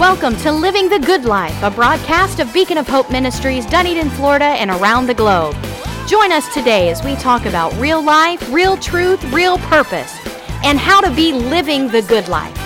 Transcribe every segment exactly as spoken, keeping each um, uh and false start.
Welcome to Living the Good Life, a broadcast of Beacon of Hope Ministries, Dunedin, Florida, and around the globe. Join us today as we talk about real life, real truth, real purpose, and how to be living the good life.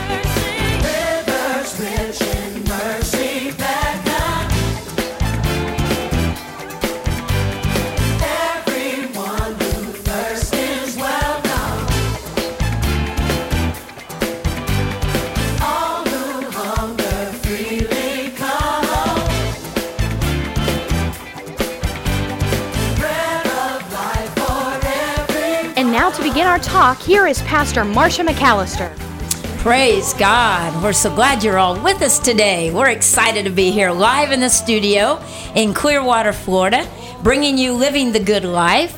Now to begin our talk, here is Pastor Marsha McAllister. Praise God. We're so glad you're all with us today. We're excited to be here live in the studio in Clearwater, Florida, bringing you Living the Good Life.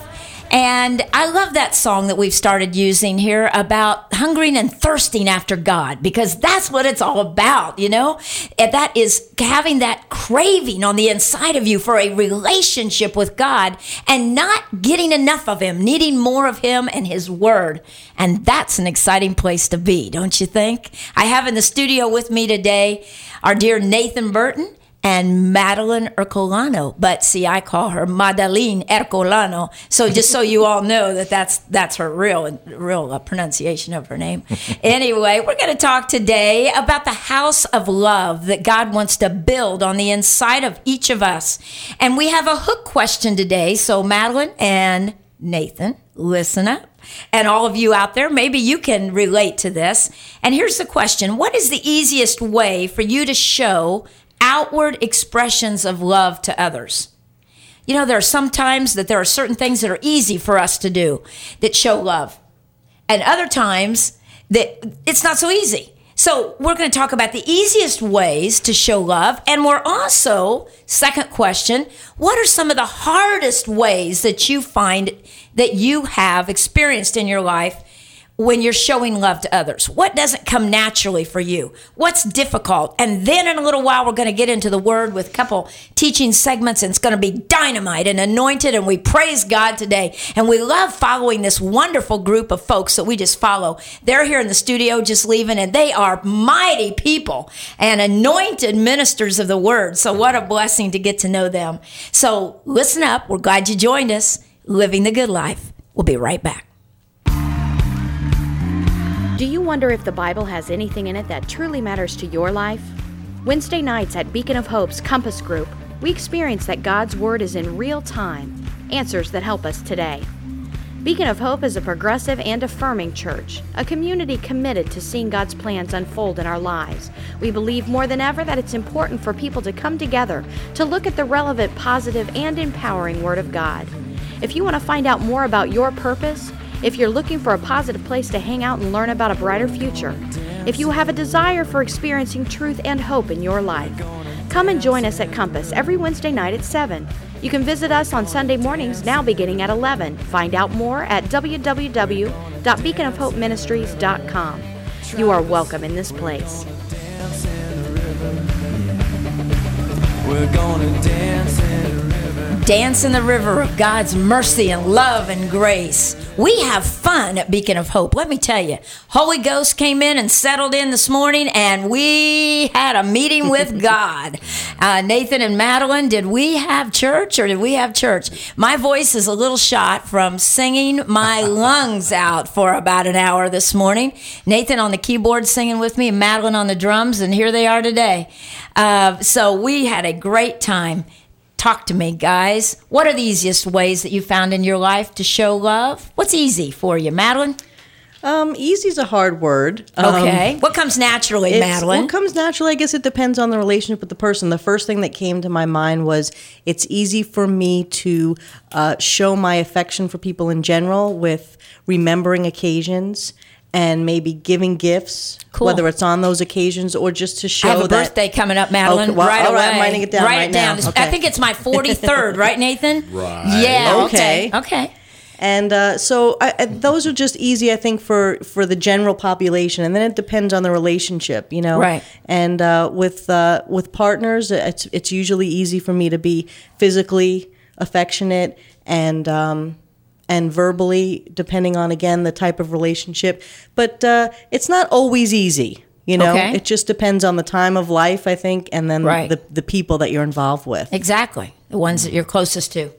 And I love that song that we've started using here about hungering and thirsting after God, because that's what it's all about, you know? And that is having that craving on the inside of you for a relationship with God and not getting enough of Him, needing more of Him and His Word. And that's an exciting place to be, don't you think? I have in the studio with me today our dear Nathan Burton and Madeline Ercolano, but see, I call her Madeline Ercolano. So just so you all know that that's that's her real real uh, pronunciation of her name. Anyway, we're going to talk today about the house of love that God wants to build on the inside of each of us, and we have a hook question today. So Madeline and Nathan, listen up. And all of you out there, maybe you can relate to this. And here's the question: what is the easiest way for you to show outward expressions of love to others? You know, there are some times that there are certain things that are easy for us to do that show love, and other times that it's not so easy. So we're going to talk about the easiest ways to show love, and we're also, second question, what are some of the hardest ways that you find that you have experienced in your life when you're showing love to others? What doesn't come naturally for you? What's difficult? And then in a little while, we're going to get into the Word with a couple teaching segments, and it's going to be dynamite and anointed, and we praise God today. And we love following this wonderful group of folks that we just follow. They're here in the studio just leaving, and they are mighty people and anointed ministers of the Word. So what a blessing to get to know them. So listen up. We're glad you joined us. Living the Good Life. We'll be right back. Do you wonder if the Bible has anything in it that truly matters to your life? Wednesday nights at Beacon of Hope's Compass Group, we experience that God's Word is in real time, answers that help us today. Beacon of Hope is a progressive and affirming church, a community committed to seeing God's plans unfold in our lives. We believe more than ever that it's important for people to come together to look at the relevant, positive, and empowering Word of God. If you want to find out more about your purpose, if you're looking for a positive place to hang out and learn about a brighter future, if you have a desire for experiencing truth and hope in your life, come and join us at Compass every Wednesday night at seven. You can visit us on Sunday mornings now beginning at eleven. Find out more at w w w dot beacon of hope ministries dot com. You are welcome in this place. We're gonna dance in the river. Dance in the river of God's mercy and love and grace. We have fun at Beacon of Hope. Let me tell you, Holy Ghost came in and settled in this morning, and we had a meeting with God. Uh, Nathan and Madeline, did we have church or did we have church? My voice is a little shot from singing my lungs out for about an hour this morning. Nathan on the keyboard singing with me, and Madeline on the drums, and here they are today. Uh, so we had a great time. Talk to me, guys. What are the easiest ways that you found in your life to show love? What's easy for you, Madeline? Um, easy is a hard word. Okay. Um, what comes naturally, Madeline? What comes naturally, I guess it depends on the relationship with the person. The first thing that came to my mind was it's easy for me to uh, show my affection for people in general with remembering occasions and maybe giving gifts, cool. whether it's on those occasions or just to show that. I have a that, birthday coming up, Madeline. Okay, well, right all right, away. I'm writing it down Write right it down. now. Okay. I think it's my forty-third, right, Nathan? Right. Yeah, okay. Okay. okay. And uh, so I, I, those are just easy, I think, for, for the general population. And then it depends on the relationship, you know. Right. And uh, with uh, with partners, it's it's usually easy for me to be physically affectionate and um, and verbally, depending on, again, the type of relationship. But uh, it's not always easy. You know, Okay. it just depends on the time of life, I think, and then Right. the, the people that you're involved with. Exactly. The ones that you're closest to.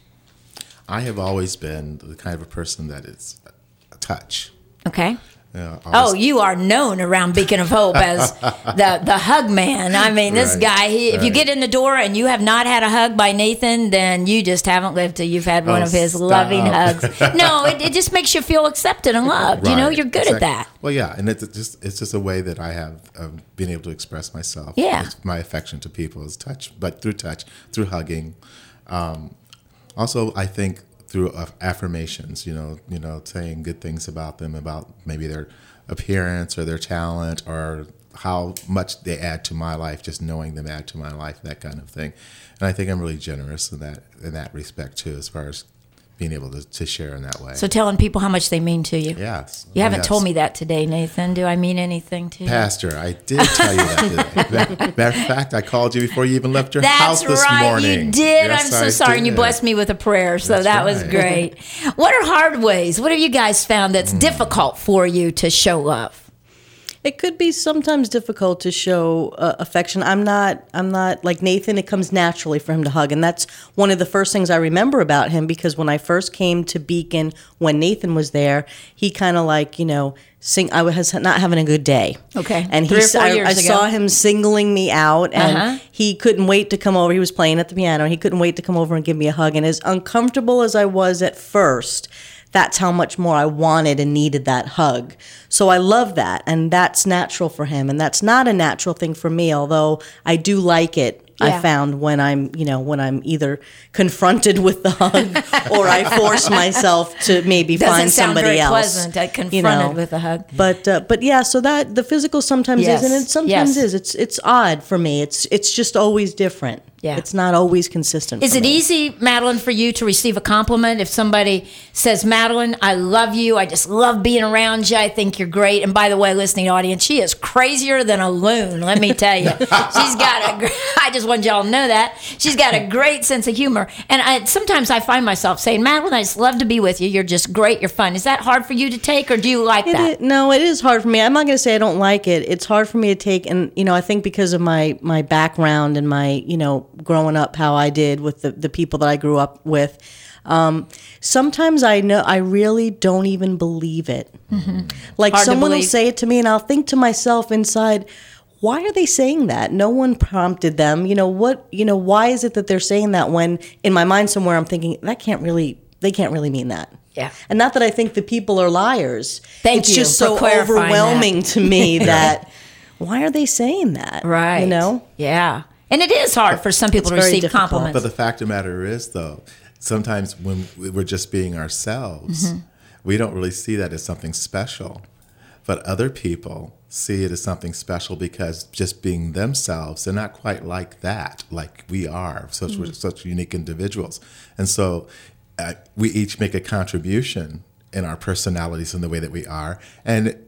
I have always been the kind of a person that is a touch. Okay. Yeah, Oh, always- you are known around Beacon of Hope as the the hug man. I mean, this Right, guy, he, if you right. get in the door and you have not had a hug by Nathan, then you just haven't lived till you've had one Oh, of his stop. loving hugs. No, it, it just makes you feel accepted and loved. You know, Right, you're good at exactly. that. Well, yeah, and it's just it's just a way that I have of being able to express myself. Yeah. It's my affection to people is touch, but through touch, through hugging. Um, also, I think through uh, affirmations. You know, you know, saying good things about them, about maybe their appearance or their talent or how much they add to my life. Just knowing them add to my life, that kind of thing. And I think I'm really generous in that in that respect too, as far as being able to, to share in that way. So telling people how much they mean to you. Yes. You Oh, haven't yes. told me that today, Nathan. Do I mean anything to you? Pastor, I did tell you that today. Matter of fact, I called you before you even left your house That's this right, morning. you did. Yes, I'm so I sorry. And you did. blessed me with a prayer, so That's that was right. great. What are hard ways? What have you guys found that's Mm. difficult for you to show love? It could be sometimes difficult to show uh, affection. I'm not. I'm not like Nathan. It comes naturally for him to hug, and that's one of the first things I remember about him. Because when I first came to Beacon, when Nathan was there, he kind of like you know, sing. I was not having a good day. Okay. and Three he. or four I, years I ago. saw him singling me out, and Uh-huh. he couldn't wait to come over. He was playing at the piano. He couldn't wait to come over and give me a hug. And as uncomfortable as I was at first, that's how much more I wanted and needed that hug. So I love that, and that's natural for him, and that's not a natural thing for me, although I do like it. Yeah. I found when I'm, you know, when I'm either confronted with the hug or I force myself to maybe Doesn't find sound somebody very else. pleasant, uh, confronted you know. with a hug. But uh, but yeah, so that the physical sometimes Yes. is, and it sometimes Yes. is. It's it's odd for me. It's it's just always different. Yeah. It's not always consistent. Is for it me. easy, Madeline, for you to receive a compliment if somebody says, Madeline, I love you. I just love being around you. I think you're great. And by the way, listening audience, she is crazier than a loon, let me tell you. She's got a, gr- I just want y'all to know that. She's got a great sense of humor. And I, sometimes I find myself saying, Madeline, I just love to be with you. You're just great. You're fun. Is that hard for you to take, or do you like It that? is- no, it is hard for me. I'm not going to say I don't like it. It's hard for me to take, and you know, I think because of my my background and my you know growing up how I did with the the people that I grew up with. Um, sometimes I know I really don't even believe it. Like Hard to someone will believe. say it to me, and I'll think to myself inside, why are they saying that? No one prompted them. You know what? You know why is it that they're saying that? When in my mind somewhere I'm thinking that can't really. They can't really mean that. Yeah. And not that I think the people are liars. Thank it's you just for so clarifying overwhelming to me that why are they saying that? Right. You know? Yeah. And it is hard for some people to It's very receive difficult. compliments. But the fact of the matter is, though, sometimes when we're just being ourselves, Mm-hmm. we don't really see that as something special. But other people see it as something special because just being themselves, they're not quite like that, like we are. Such Mm-hmm. we're such unique individuals, and so uh, we each make a contribution in our personalities and the way that we are, and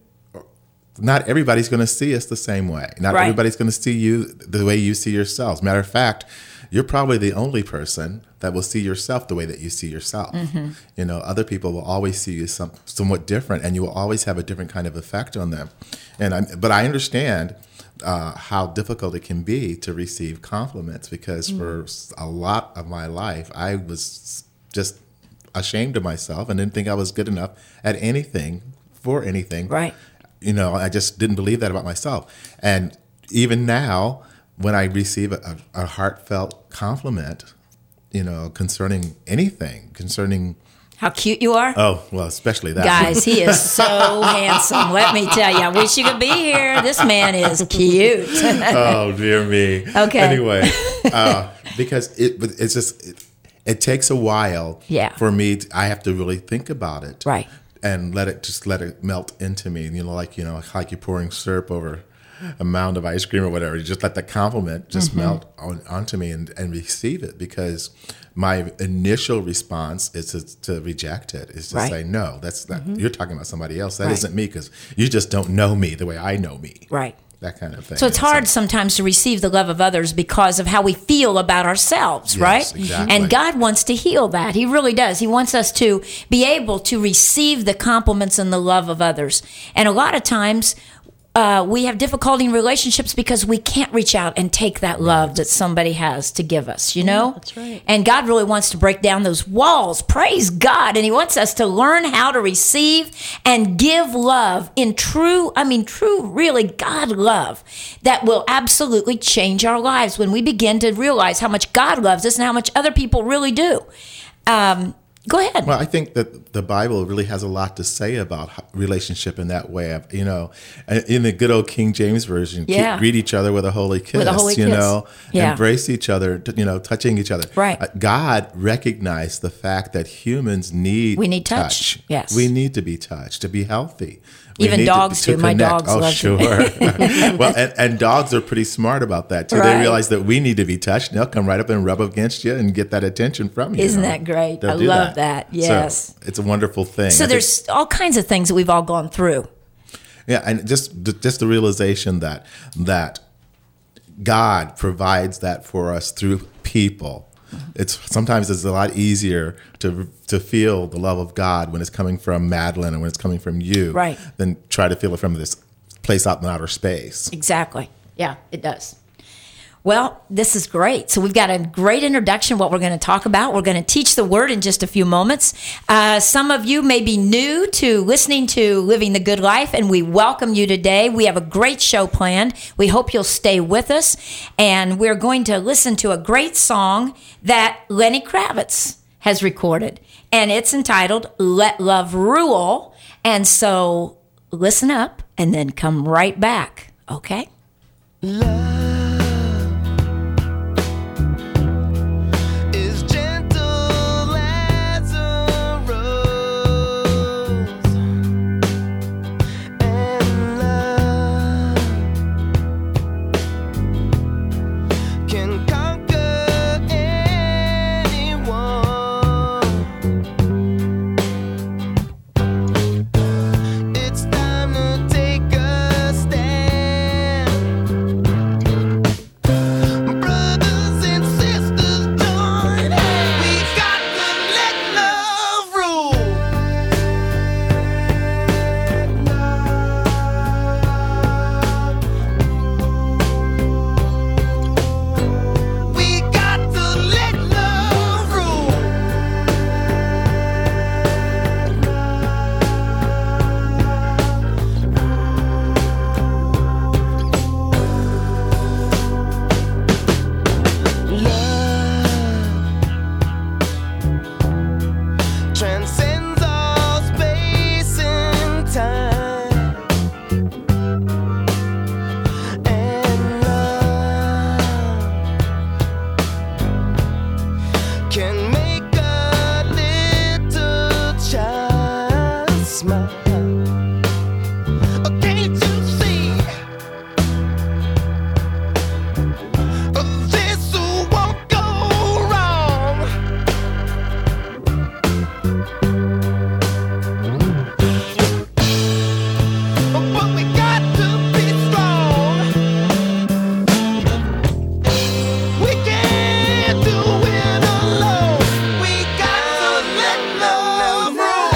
not everybody's going to see us the same way. Not Right. everybody's going to see you the way you see yourselves. Matter of fact, you're probably the only person that will see yourself the way that you see yourself. Mm-hmm. You know, other people will always see you some, somewhat different, and you will always have a different kind of effect on them. And I, but I understand uh, how difficult it can be to receive compliments because Mm. for a lot of my life, I was just ashamed of myself and didn't think I was good enough at anything for anything. Right. You know, I just didn't believe that about myself. And even now, when I receive a, a heartfelt compliment, you know, concerning anything, concerning, How cute you are. oh, well, especially that. Guys, he is so handsome. Let me tell you, I wish you could be here. This man is cute. Oh, dear me. Okay. Anyway, uh, because it, it's just, it, it takes a while Yeah. for me, to, I have to really think about it. Right. And let it, just let it melt into me. You know, like, you know, like you're pouring syrup over a mound of ice cream or whatever. You just let the compliment just Mm-hmm. melt on, onto me and, and receive it, because my initial response is to, to reject it. Is to Right. say, no, that's not, you're talking about somebody else. That Right. isn't me, because you just don't know me the way I know me. Right. That kind of thing. So it's hard sometimes to receive the love of others because of how we feel about ourselves, Yes, right? exactly. And God wants to heal that. He really does. He wants us to be able to receive the compliments and the love of others. And a lot of times, uh, we have difficulty in relationships because we can't reach out and take that love that somebody has to give us, you know? Yeah, that's right. And God really wants to break down those walls. Praise God. And he wants us to learn how to receive and give love in true, I mean, true, really God love that will absolutely change our lives when we begin to realize how much God loves us and how much other people really do. Um, Go ahead. Well, I think that the Bible really has a lot to say about relationship in that way. You know, in the good old King James Version, yeah. greet each other with a holy kiss, with a holy you kiss. know, yeah. embrace each other, you know, touching each other. Right. Uh, God recognized the fact that humans need We need touch. touch. Yes. We need to be touched, to be healthy. We Even need dogs to, to do. My connect. dogs oh, love sure. Well, and, and dogs are pretty smart about that, too. Right. They realize that we need to be touched, and they'll come right up and rub against you and get that attention from you. Isn't you know? that great? They'll I do love that. Yes. So it's a wonderful thing. So I there's think, all kinds of things that we've all gone through. yeah, and just just the realization that that God provides that for us through people. It's sometimes it's a lot easier to to feel the love of God when it's coming from Madeline and when it's coming from you, right, than try to feel it from this place out in outer space. Exactly. Yeah, it does. Well, this is great. So we've got a great introduction of what we're going to talk about. We're going to teach the word in just a few moments. Uh, some of you may be new to listening to Living the Good Life, and we welcome you today. We have a great show planned. We hope you'll stay with us, and we're going to listen to a great song that Lenny Kravitz has recorded, and it's entitled Let Love Rule. And so listen up and then come right back, okay? Love is gentle as a rose, and love can conquer anyone. It's time to take a stand. Brothers and sisters, join hands. We got to let love rule. We got to let love rule. Love transcends all space and time, and love can make a little child smile. Oh, can't you see? This won't go wrong. But we got to be strong. We can't do it alone. We got to let love rule.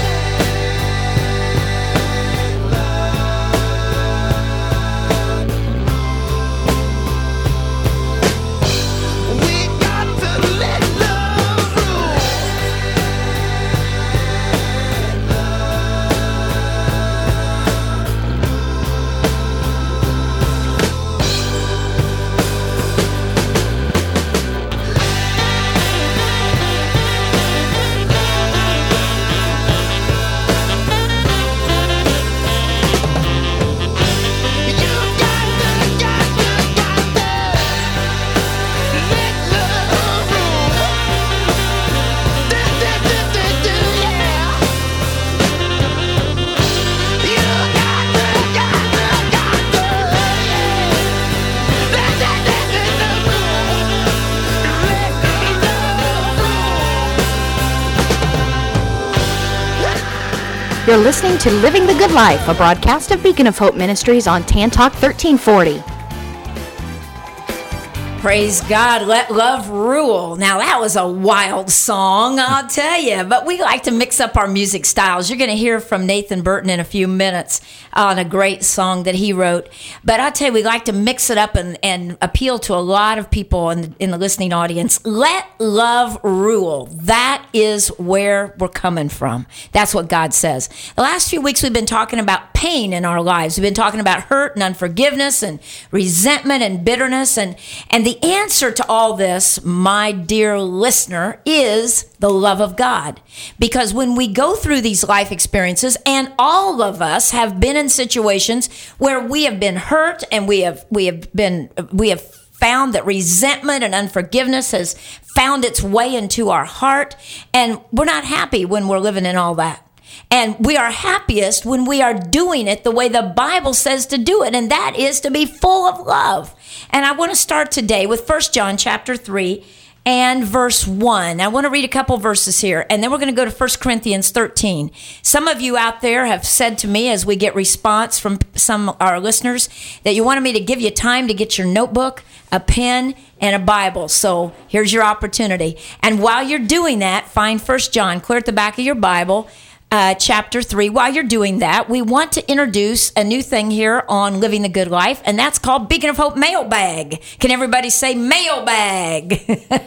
We got to let love rule. You got to, got to, got to let love rule. Do, do, do, do, do, yeah. You got to, got to, got to, yeah. Let, let, let, let love rule. Let love rule. You're listening to Living the Good Life, a broadcast of Beacon of Hope Ministries on Tan Talk thirteen forty. Praise God. Let love rule. Now, that was a wild song, I'll tell you. But we like to mix up our music styles. You're going to hear from Nathan Burton in a few minutes on a great song that he wrote. But I'll tell you, we like to mix it up and, and appeal to a lot of people in the, in the listening audience. Let love rule. That is where we're coming from. That's what God says. The last few weeks, we've been talking about pain in our lives. We've been talking about hurt and unforgiveness and resentment and bitterness. And, and the answer to all this, my dear listener, is the love of God. Because when we go through these life experiences, and all of us have been in situations where we have been hurt and we have we have been we have found that resentment and unforgiveness has found its way into our heart, and we're not happy when we're living in all that. And we are happiest when we are doing it the way the Bible says to do it, and that is to be full of love. And I want to start today with First John chapter three and verse one. I want to read a couple verses here, and then we're going to go to First Corinthians thirteen. Some of you out there have said to me, as we get response from some of our listeners, that you wanted me to give you time to get your notebook, a pen, and a Bible. So here's your opportunity. And while you're doing that, find First John, clear at the back of your Bible, Uh, chapter three. While you're doing that, we want to introduce a new thing here on Living the Good Life, and that's called Beacon of Hope Mailbag. Can everybody say mailbag?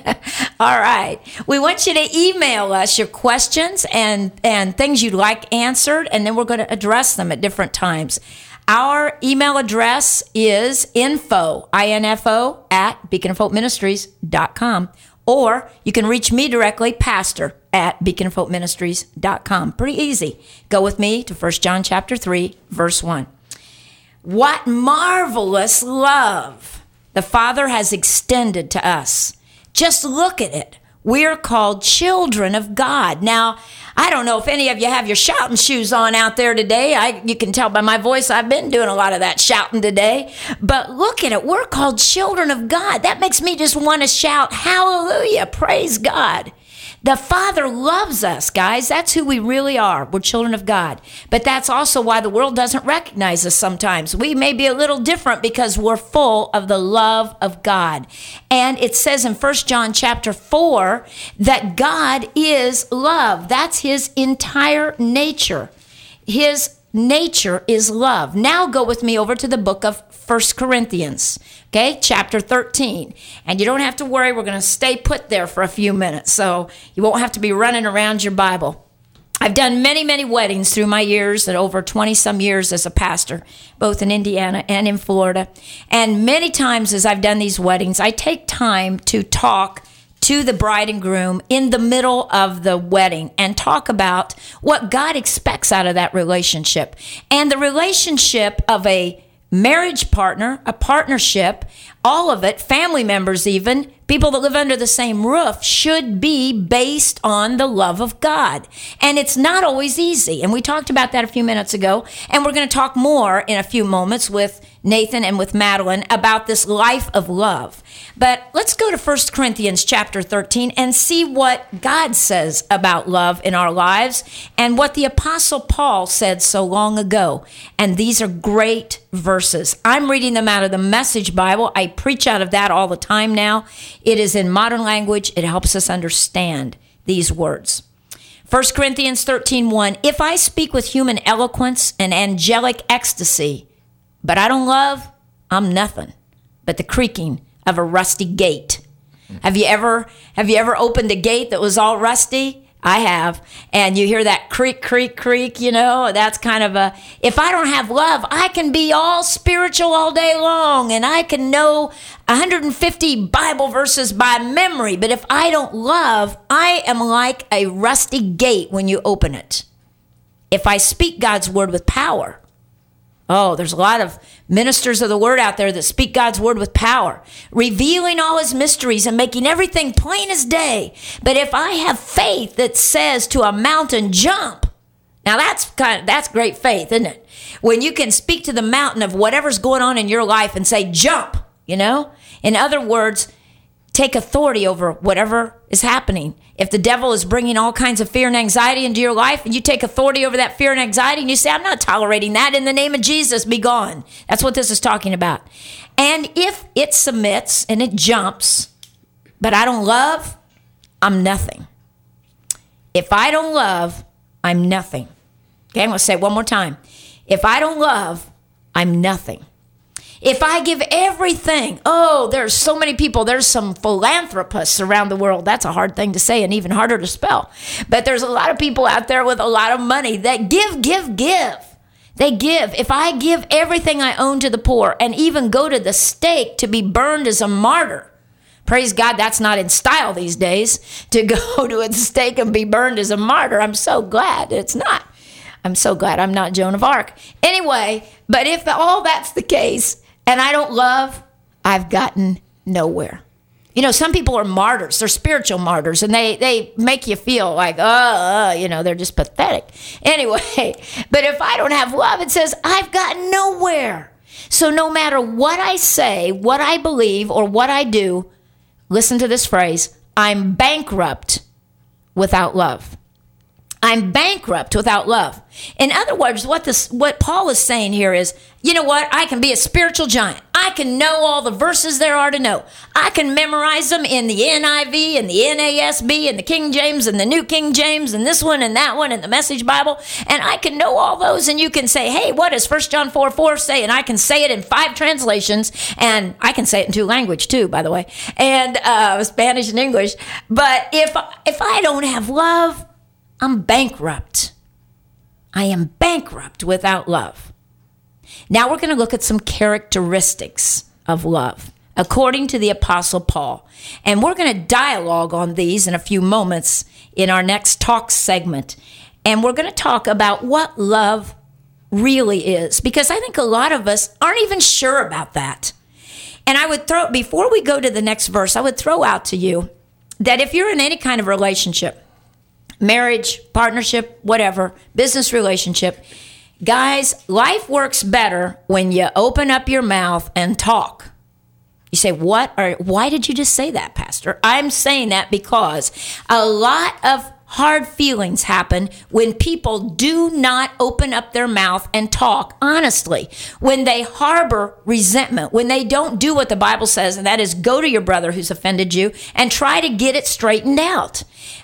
All right. We want you to email us your questions and, and things you'd like answered, and then we're going to address them at different times. Our email address is info, I N F O, at beacon of hope ministries dot com. Or you can reach me directly, pastor at beacon of hope ministries dot com. Pretty easy. Go with me to First John chapter three, verse one. What marvelous love the Father has extended to us. Just look at it. We're called children of God. Now, I don't know if any of you have your shouting shoes on out there today. I, you can tell by my voice, I've been doing a lot of that shouting today. But look at it. We're called children of God. That makes me just want to shout, hallelujah, praise God. The Father loves us, guys. That's who we really are. We're children of God. But that's also why the world doesn't recognize us sometimes. We may be a little different because we're full of the love of God. And it says in First John chapter four that God is love. That's his entire nature. His nature is love. Now go with me over to the book of First Corinthians, okay, chapter thirteen. And you don't have to worry, we're going to stay put there for a few minutes, so you won't have to be running around your Bible. I've done many, many weddings through my years, and over twenty-some years as a pastor, both in Indiana and in Florida. And many times as I've done these weddings, I take time to talk to the bride and groom in the middle of the wedding and talk about what God expects out of that relationship. And the relationship of a marriage partner, a partnership, all of it, family members even, people that live under the same roof, should be based on the love of God. And it's not always easy. And we talked about that a few minutes ago. And we're going to talk more in a few moments with Nathan and with Madeline about this life of love. But let's go to First Corinthians chapter thirteen and see what God says about love in our lives and what the Apostle Paul said so long ago. And these are great verses. I'm reading them out of the Message Bible. I preach out of that all the time now. It is in modern language. It helps us understand these words. First Corinthians thirteen one, if I speak with human eloquence and angelic ecstasy, but I don't love, I'm nothing but the creaking of a rusty gate. Have you ever have you ever opened a gate that was all rusty? I have. And you hear that creak, creak, creak, you know, that's kind of a, if I don't have love, I can be all spiritual all day long and I can know one hundred fifty Bible verses by memory. But if I don't love, I am like a rusty gate when you open it. If I speak God's word with power, oh, there's a lot of ministers of the word out there that speak God's word with power, revealing all his mysteries and making everything plain as day. But if I have faith that says to a mountain, jump, now that's kind of, that's great faith, isn't it? When you can speak to the mountain of whatever's going on in your life and say, jump, you know? In other words, take authority over whatever is happening. If the devil is bringing all kinds of fear and anxiety into your life, and you take authority over that fear and anxiety, and you say, I'm not tolerating that, in the name of Jesus, be gone. That's what this is talking about. And if it submits and it jumps, but I don't love, I'm nothing. If I don't love, I'm nothing. Okay, I'm going to say it one more time. If I don't love, I'm nothing. If I give everything, oh, there's so many people. There's some philanthropists around the world. That's a hard thing to say and even harder to spell. But there's a lot of people out there with a lot of money that give, give, give. They give. If I give everything I own to the poor and even go to the stake to be burned as a martyr, praise God, that's not in style these days, to go to a stake and be burned as a martyr. I'm so glad it's not. I'm so glad I'm not Joan of Arc. Anyway, but if all that's the case and I don't love, I've gotten nowhere. You know, some people are martyrs. They're spiritual martyrs, and they, they make you feel like, oh, uh, you know, they're just pathetic. Anyway, but if I don't have love, it says I've gotten nowhere. So no matter what I say, what I believe, or what I do, listen to this phrase, I'm bankrupt without love. I'm bankrupt without love. In other words, what this, what Paul is saying here is, you know what? I can be a spiritual giant. I can know all the verses there are to know. I can memorize them in the N I V and the N A S B and the King James and the New King James and this one and that one and the Message Bible. And I can know all those, and you can say, hey, what does First John four four say? And I can say it in five translations, and I can say it in two languages too, by the way, and uh, Spanish and English. But if if I don't have love, I'm bankrupt. I am bankrupt without love. Now we're going to look at some characteristics of love, according to the Apostle Paul. And we're going to dialogue on these in a few moments in our next talk segment. And we're going to talk about what love really is, because I think a lot of us aren't even sure about that. And I would throw, before we go to the next verse, I would throw out to you that if you're in any kind of relationship, marriage, partnership, whatever, business relationship, guys, life works better when you open up your mouth and talk. You say, what? Or why did you just say that, Pastor? I'm saying that because a lot of hard feelings happen when people do not open up their mouth and talk honestly, when they harbor resentment, when they don't do what the Bible says, and that is go to your brother who's offended you and try to get it straightened out.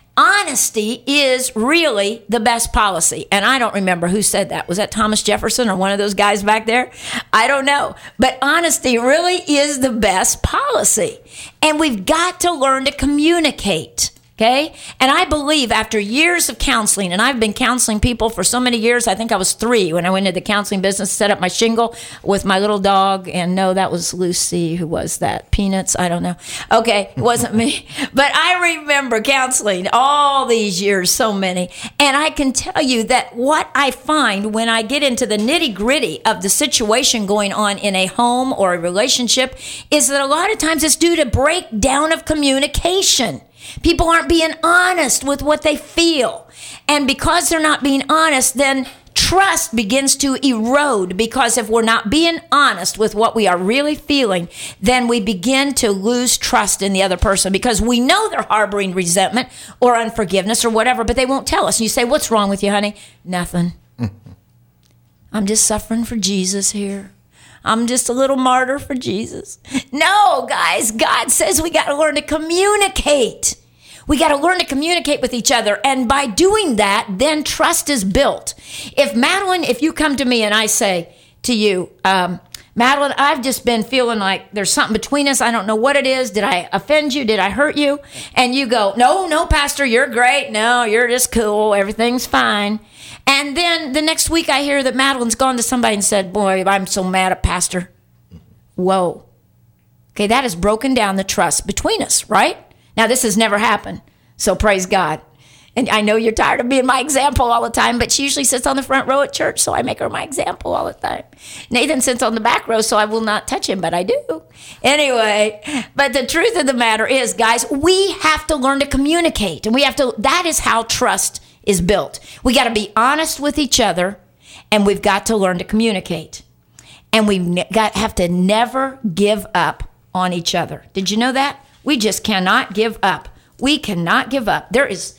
Honesty is really the best policy. And I don't remember who said that. Was that Thomas Jefferson or one of those guys back there? I don't know. But honesty really is the best policy. And we've got to learn to communicate. Okay? And I believe after years of counseling, and I've been counseling people for so many years, I think I was three when I went into the counseling business, set up my shingle with my little dog. And no, that was Lucy. Who was that? Peanuts? I don't know. Okay, it wasn't me. But I remember counseling all these years, so many. And I can tell you that what I find when I get into the nitty gritty of the situation going on in a home or a relationship is that a lot of times it's due to breakdown of communication. People aren't being honest with what they feel. And because they're not being honest, then trust begins to erode, because if we're not being honest with what we are really feeling, then we begin to lose trust in the other person, because we know they're harboring resentment or unforgiveness or whatever, but they won't tell us. And you say, what's wrong with you, honey? Nothing. I'm just suffering for Jesus here. I'm just a little martyr for Jesus. No, guys, God says we got to learn to communicate. We got to learn to communicate with each other. And by doing that, then trust is built. If Madeline, if you come to me and I say to you, um, Madeline, I've just been feeling like there's something between us. I don't know what it is. Did I offend you? Did I hurt you? And you go, no, no, Pastor, you're great. No, you're just cool. Everything's fine. And then the next week I hear that Madeline's gone to somebody and said, boy, I'm so mad at Pastor. Whoa. Okay, that has broken down the trust between us, right? Now, this has never happened, so praise God. And I know you're tired of being my example all the time, but she usually sits on the front row at church, so I make her my example all the time. Nathan sits on the back row, so I will not touch him, but I do. Anyway, but the truth of the matter is, guys, we have to learn to communicate, and we have to, that is how trust is built. We got to be honest with each other, and we've got to learn to communicate. And we ne- got have to never give up on each other. Did you know that? We just cannot give up. We cannot give up. There is,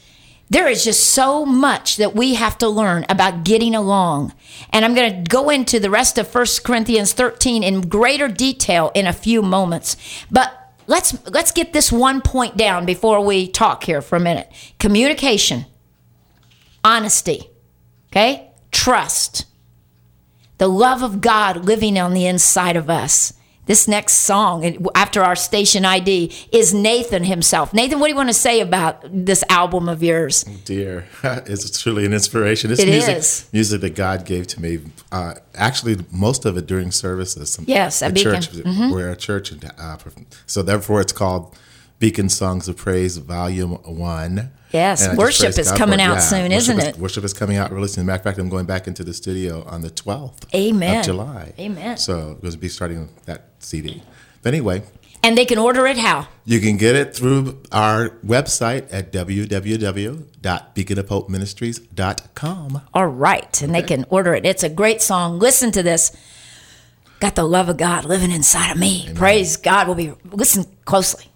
There is just so much that we have to learn about getting along. And I'm going to go into the rest of First Corinthians thirteen in greater detail in a few moments. But let's let's get this one point down before we talk here for a minute. Communication, honesty, okay? Trust, the love of God living on the inside of us. This next song, after our station I D, is Nathan himself. Nathan, what do you want to say about this album of yours? Dear, it's truly an inspiration. It's It music, is. music that God gave to me. Uh, actually, most of it during services. Some- Yes, at the Beacon. church. We're a church, and, uh, so therefore it's called Beacon Songs of Praise, Volume One. Yes, And I just worship praise is God coming for it. out Yeah, soon, worship isn't is- it? Worship is coming out really soon. Matter of fact, I'm going back into the studio on the twelfth Amen. of July. Amen. So we're going to be starting that C D. But anyway, And they can order it how? you can get it through our website at w w w dot beacon of hope ministries dot com. All right, and they can order it. It's a great song. Listen to this. Got the love of God living inside of me. Praise God. We'll be listen closely.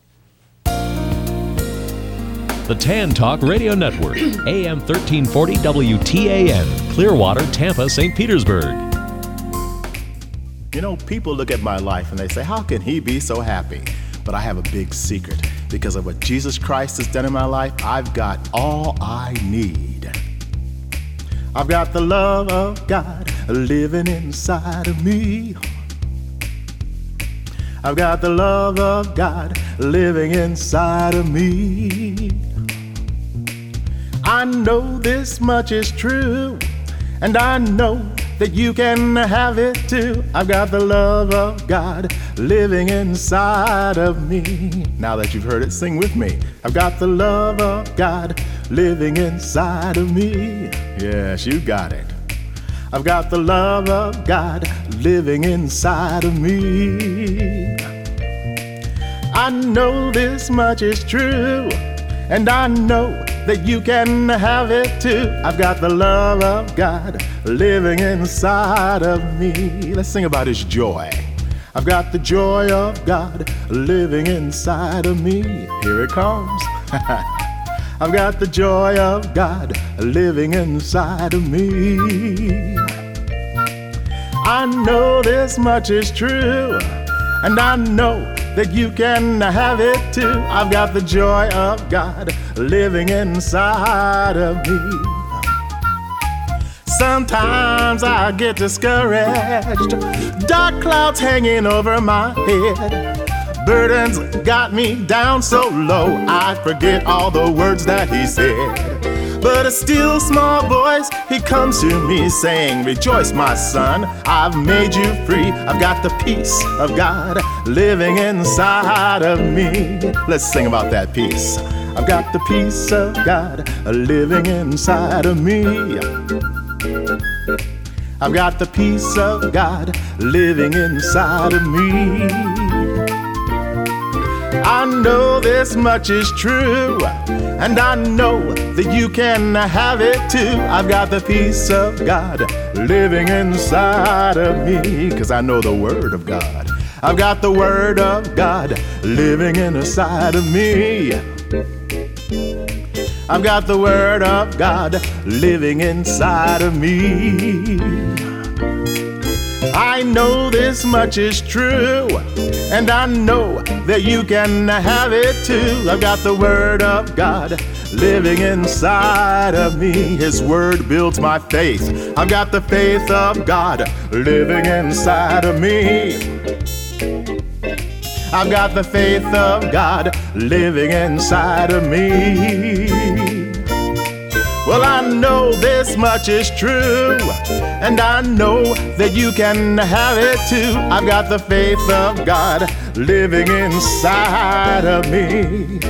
The Tan Talk Radio Network, A M thirteen forty W T A N, Clearwater, Tampa, Saint Petersburg. You know, people look at my life and they say, how can he be so happy? But I have a big secret. Because of what Jesus Christ has done in my life, I've got all I need. I've got the love of God living inside of me. I've got the love of God living inside of me. I know this much is true, and I know that you can have it too. I've got the love of God living inside of me. Now that you've heard it, sing with me. I've got the love of God living inside of me. Yes, you got it. I've got the love of God living inside of me. I know this much is true, and I know that you can have it too. I've got the love of God living inside of me. Let's sing about his joy. I've got the joy of God living inside of me. Here it comes. I've got the joy of God living inside of me. I know this much is true, and I know that you can have it too. I've got the joy of God living inside of me. Sometimes I get discouraged, dark clouds hanging over my head. Burdens got me down so low, I forget all the words that he said. But a still small voice, he comes to me saying, rejoice, my son, I've made you free. I've got the peace of God living inside of me. Let's sing about that peace. I've got the peace of God living inside of me. I've got the peace of God living inside of me. I know this much is true, and I know that you can have it too. I've got the peace of God living inside of me, 'cause I know the Word of God. I've got the Word of God living inside of me. I've got the Word of God living inside of me. I know this much is true, and I know that you can have it too. I've got the Word of God living inside of me. His Word builds my faith. I've got the faith of God living inside of me. I've got the faith of God living inside of me. Well, I know this much is true, and I know that you can have it too. I've got the faith of God living inside of me.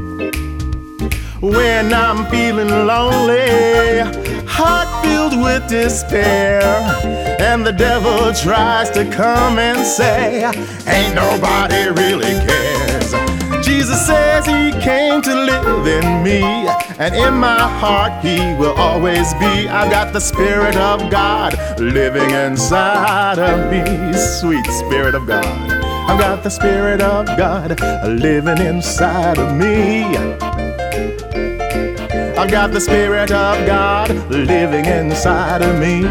When I'm feeling lonely, heart filled with despair, and the devil tries to come and say, ain't nobody really cares. Jesus says he came to live in me, and in my heart he will always be. I've got the Spirit of God living inside of me. Sweet Spirit of God. I've got the Spirit of God living inside of me. I've got the Spirit of God living inside of me.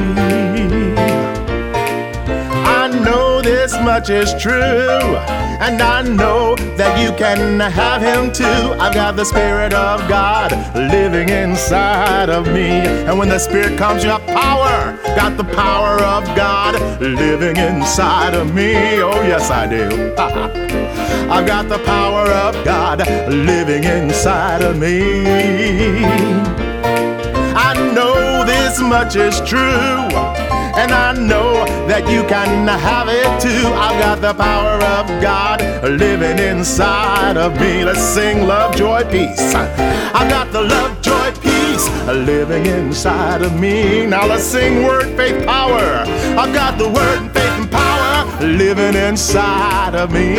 I know this much is true, and I know that you can have him too. I've got the Spirit of God living inside of me. And when the Spirit comes, you have power. Got the power of God living inside of me. Oh, yes, I do. I've got the power of God living inside of me. I know this much is true, and I know that you can have it too. I've got the power of God living inside of me. Let's sing love, joy, peace. I've got the love, joy, peace living inside of me. Now let's sing word, faith, power. I've got the word, faith, and power living inside of me.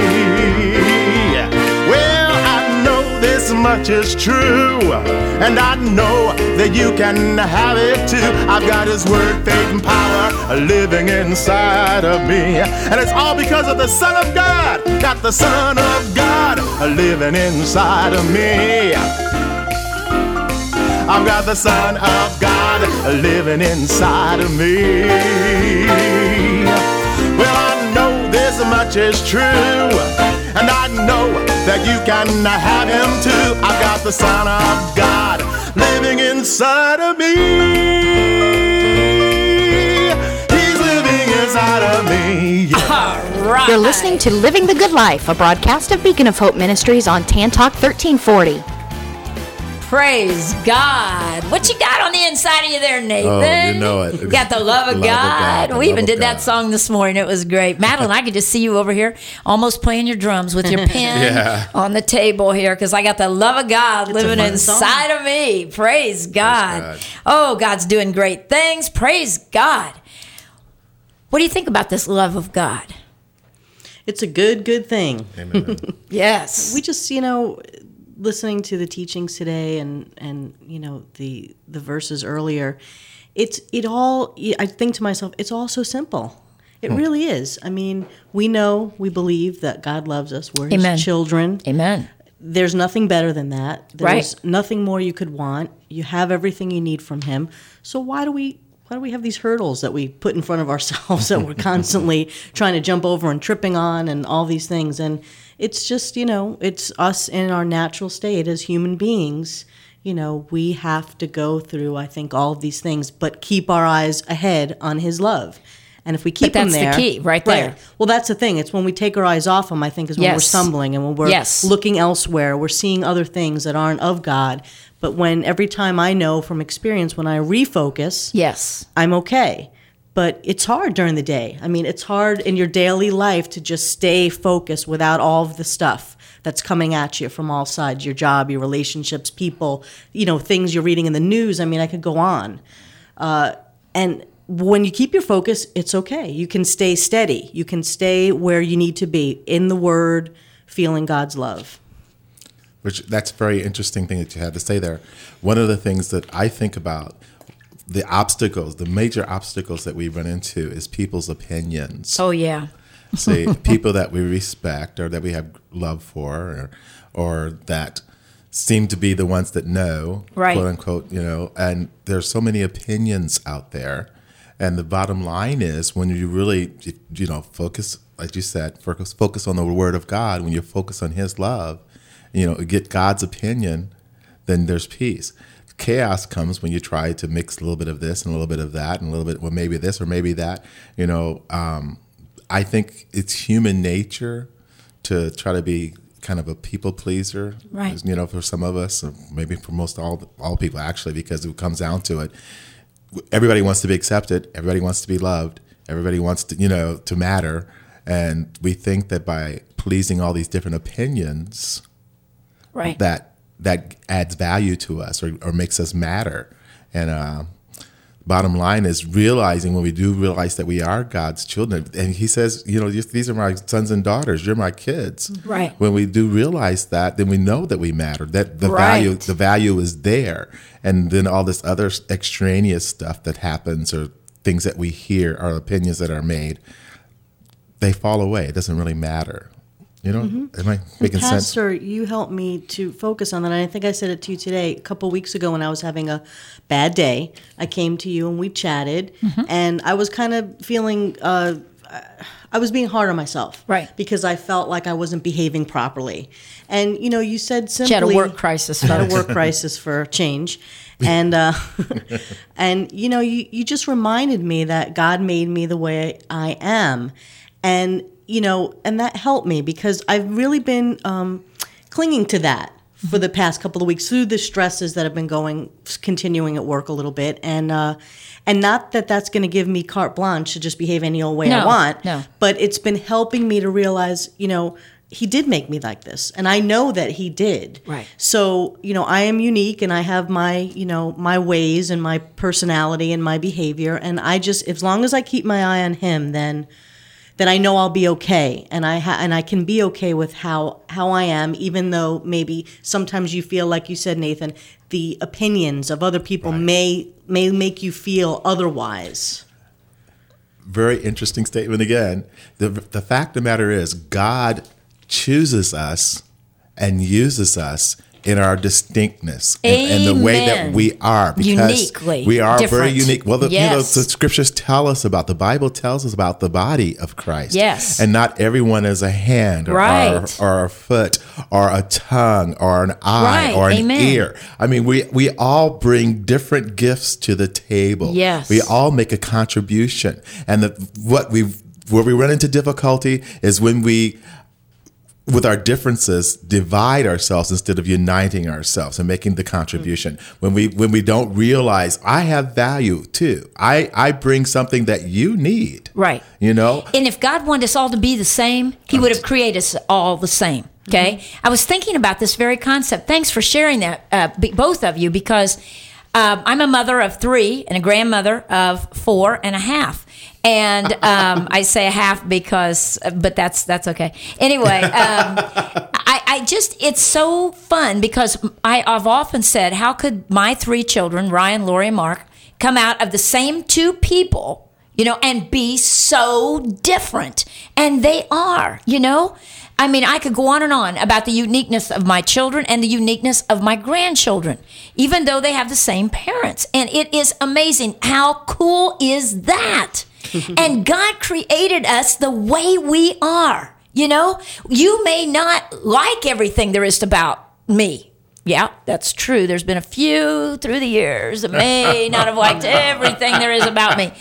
Well, I know this much is true, and I know that you can have it too. I've got his word, faith, and power living inside of me. And it's all because of the Son of God. Got the Son of God living inside of me. I've got the Son of God living inside of me. Well, I know this much is true, and I know that you can have him too. I've got the Son of God living inside of me. He's living inside of me. Yeah. All right. You're listening to Living the Good Life, a broadcast of Beacon of Hope Ministries on Tan Talk thirteen forty. Praise God. What you got on the inside of you there, Nathan? Oh, you know it. You got the love of Love of God. God, the We love even of did that God. song this morning. It was great. Madeline, I could just see you over here almost playing your drums with your pen Yeah. on the table here because I got the love of God It's a living fun song. inside of me. Praise God. God. Oh, God's doing great things. Praise God. What do you think about this love of God? It's a good, good thing. Amen. Yes. We just, you know, listening to the teachings today and, and you know, the the verses earlier, it's it all, I think to myself, it's all so simple. It really is. I mean, we know, we believe that God loves us. We're his Amen. children. Amen. There's nothing better than that. There's Right. nothing more you could want. You have everything you need from him. So why do we why do we have these hurdles that we put in front of ourselves that we're constantly trying to jump over and tripping on and all these things? And it's just, you know, it's us in our natural state as human beings. You know, we have to go through, I think, all of these things, but keep our eyes ahead on his love. And if we keep that's them the there, key, right there. Well, that's the thing. It's when we take our eyes off him, I think, is when we're Yes. stumbling and when we're Yes. looking elsewhere. We're seeing other things that aren't of God. But when every time I know from experience, when I refocus, Yes. I'm okay. But it's hard during the day. I mean, it's hard in your daily life to just stay focused without all of the stuff that's coming at you from all sides, your job, your relationships, people, you know, things you're reading in the news. I mean, I could go on. Uh, and when you keep your focus, it's okay. You can stay steady. You can stay where you need to be, in the Word, feeling God's love. Which that's a very interesting thing that you had to say there. One of the things that I think about, the obstacles, the major obstacles that we run into is people's opinions. Oh, yeah. Say people that we respect or that we have love for, or, or that seem to be the ones that know, Right. quote unquote, you know. And there's so many opinions out there. And the bottom line is, when you really, you know, focus, like you said, focus, focus on the Word of God. When you focus on His love, you know, get God's opinion, then there's peace. Chaos comes when you try to mix a little bit of this and a little bit of that and a little bit, well, maybe this or maybe that. You know, um, I think it's human nature to try to be kind of a people pleaser. Right. You know, for some of us, or maybe for most all all people actually, because it comes down to it. Everybody wants to be accepted. Everybody wants to be loved. Everybody wants to, you know, to matter. And we think that by pleasing all these different opinions, Right. that that adds value to us or, or makes us matter. And uh, bottom line is realizing, when we do realize that we are God's children, and He says, you know, these are my sons and daughters. You're my kids. Right. When we do realize that, then we know that we matter. That the Right. value, the value is there. And then all this other extraneous stuff that happens, or things that we hear, or opinions that are made, they fall away. It doesn't really matter. You know, Mm-hmm. am I making sense? Pastor, you helped me to focus on that. And I think I said it to you today. A couple weeks ago when I was having a bad day, I came to you and we chatted. Mm-hmm. And I was kind of feeling, uh, I was being hard on myself. Right. Because I felt like I wasn't behaving properly. And, you know, you said simply... She had a work crisis. Had a work crisis for change. And, uh, and you know, you, you just reminded me that God made me the way I am. And, you know, and that helped me because I've really been um, clinging to that for the past couple of weeks through the stresses that have been going, continuing at work a little bit. And uh, and not that that's going to give me carte blanche to just behave any old way I No, want, no. but it's been helping me to realize, you know, he did make me like this. And I know that he did. Right. So, you know, I am unique and I have my, you know, my ways and my personality and my behavior. And I just, as long as I keep my eye on him, then... then I know I'll be okay, and I ha- and I can be okay with how how I am, even though maybe sometimes you feel, like you said, Nathan, the opinions of other people Right. may may make you feel otherwise. Very interesting statement again. The the fact of the matter is, God chooses us and uses us in our distinctness and, and the way that Amen. we are, because Uniquely we are different. very unique. Well, the, you know, Yes. the scriptures tell us about, the Bible tells us about the body of Christ. Yes. And not everyone is a hand or, Right. or, or a foot or a tongue or an eye Right. or an Amen. ear. I mean, we, we all bring different gifts to the table. Yes. We all make a contribution. And the, what we where we run into difficulty is when we, with our differences, divide ourselves instead of uniting ourselves and making the contribution. When we when we don't realize I have value too. I, I bring something that you need. Right. You know? And if God wanted us all to be the same, he would have created us all the same. Okay. I was thinking about this very concept. Thanks for sharing that, uh, b- both of you, because um, I'm a mother of three and a grandmother of four and a half. And um, I say a half because, but that's that's okay. Anyway, um, I, I just, it's so fun because I, I've often said, how could my three children, Ryan, Lori, and Mark, come out of the same two people, you know, and be so different? And they are, you know? I mean, I could go on and on about the uniqueness of my children and the uniqueness of my grandchildren, even though they have the same parents. And it is amazing. How cool is that? And God created us the way we are. You know, you may not like everything there is about me. Yeah, that's true. There's been a few through the years that may not have liked everything there is about me.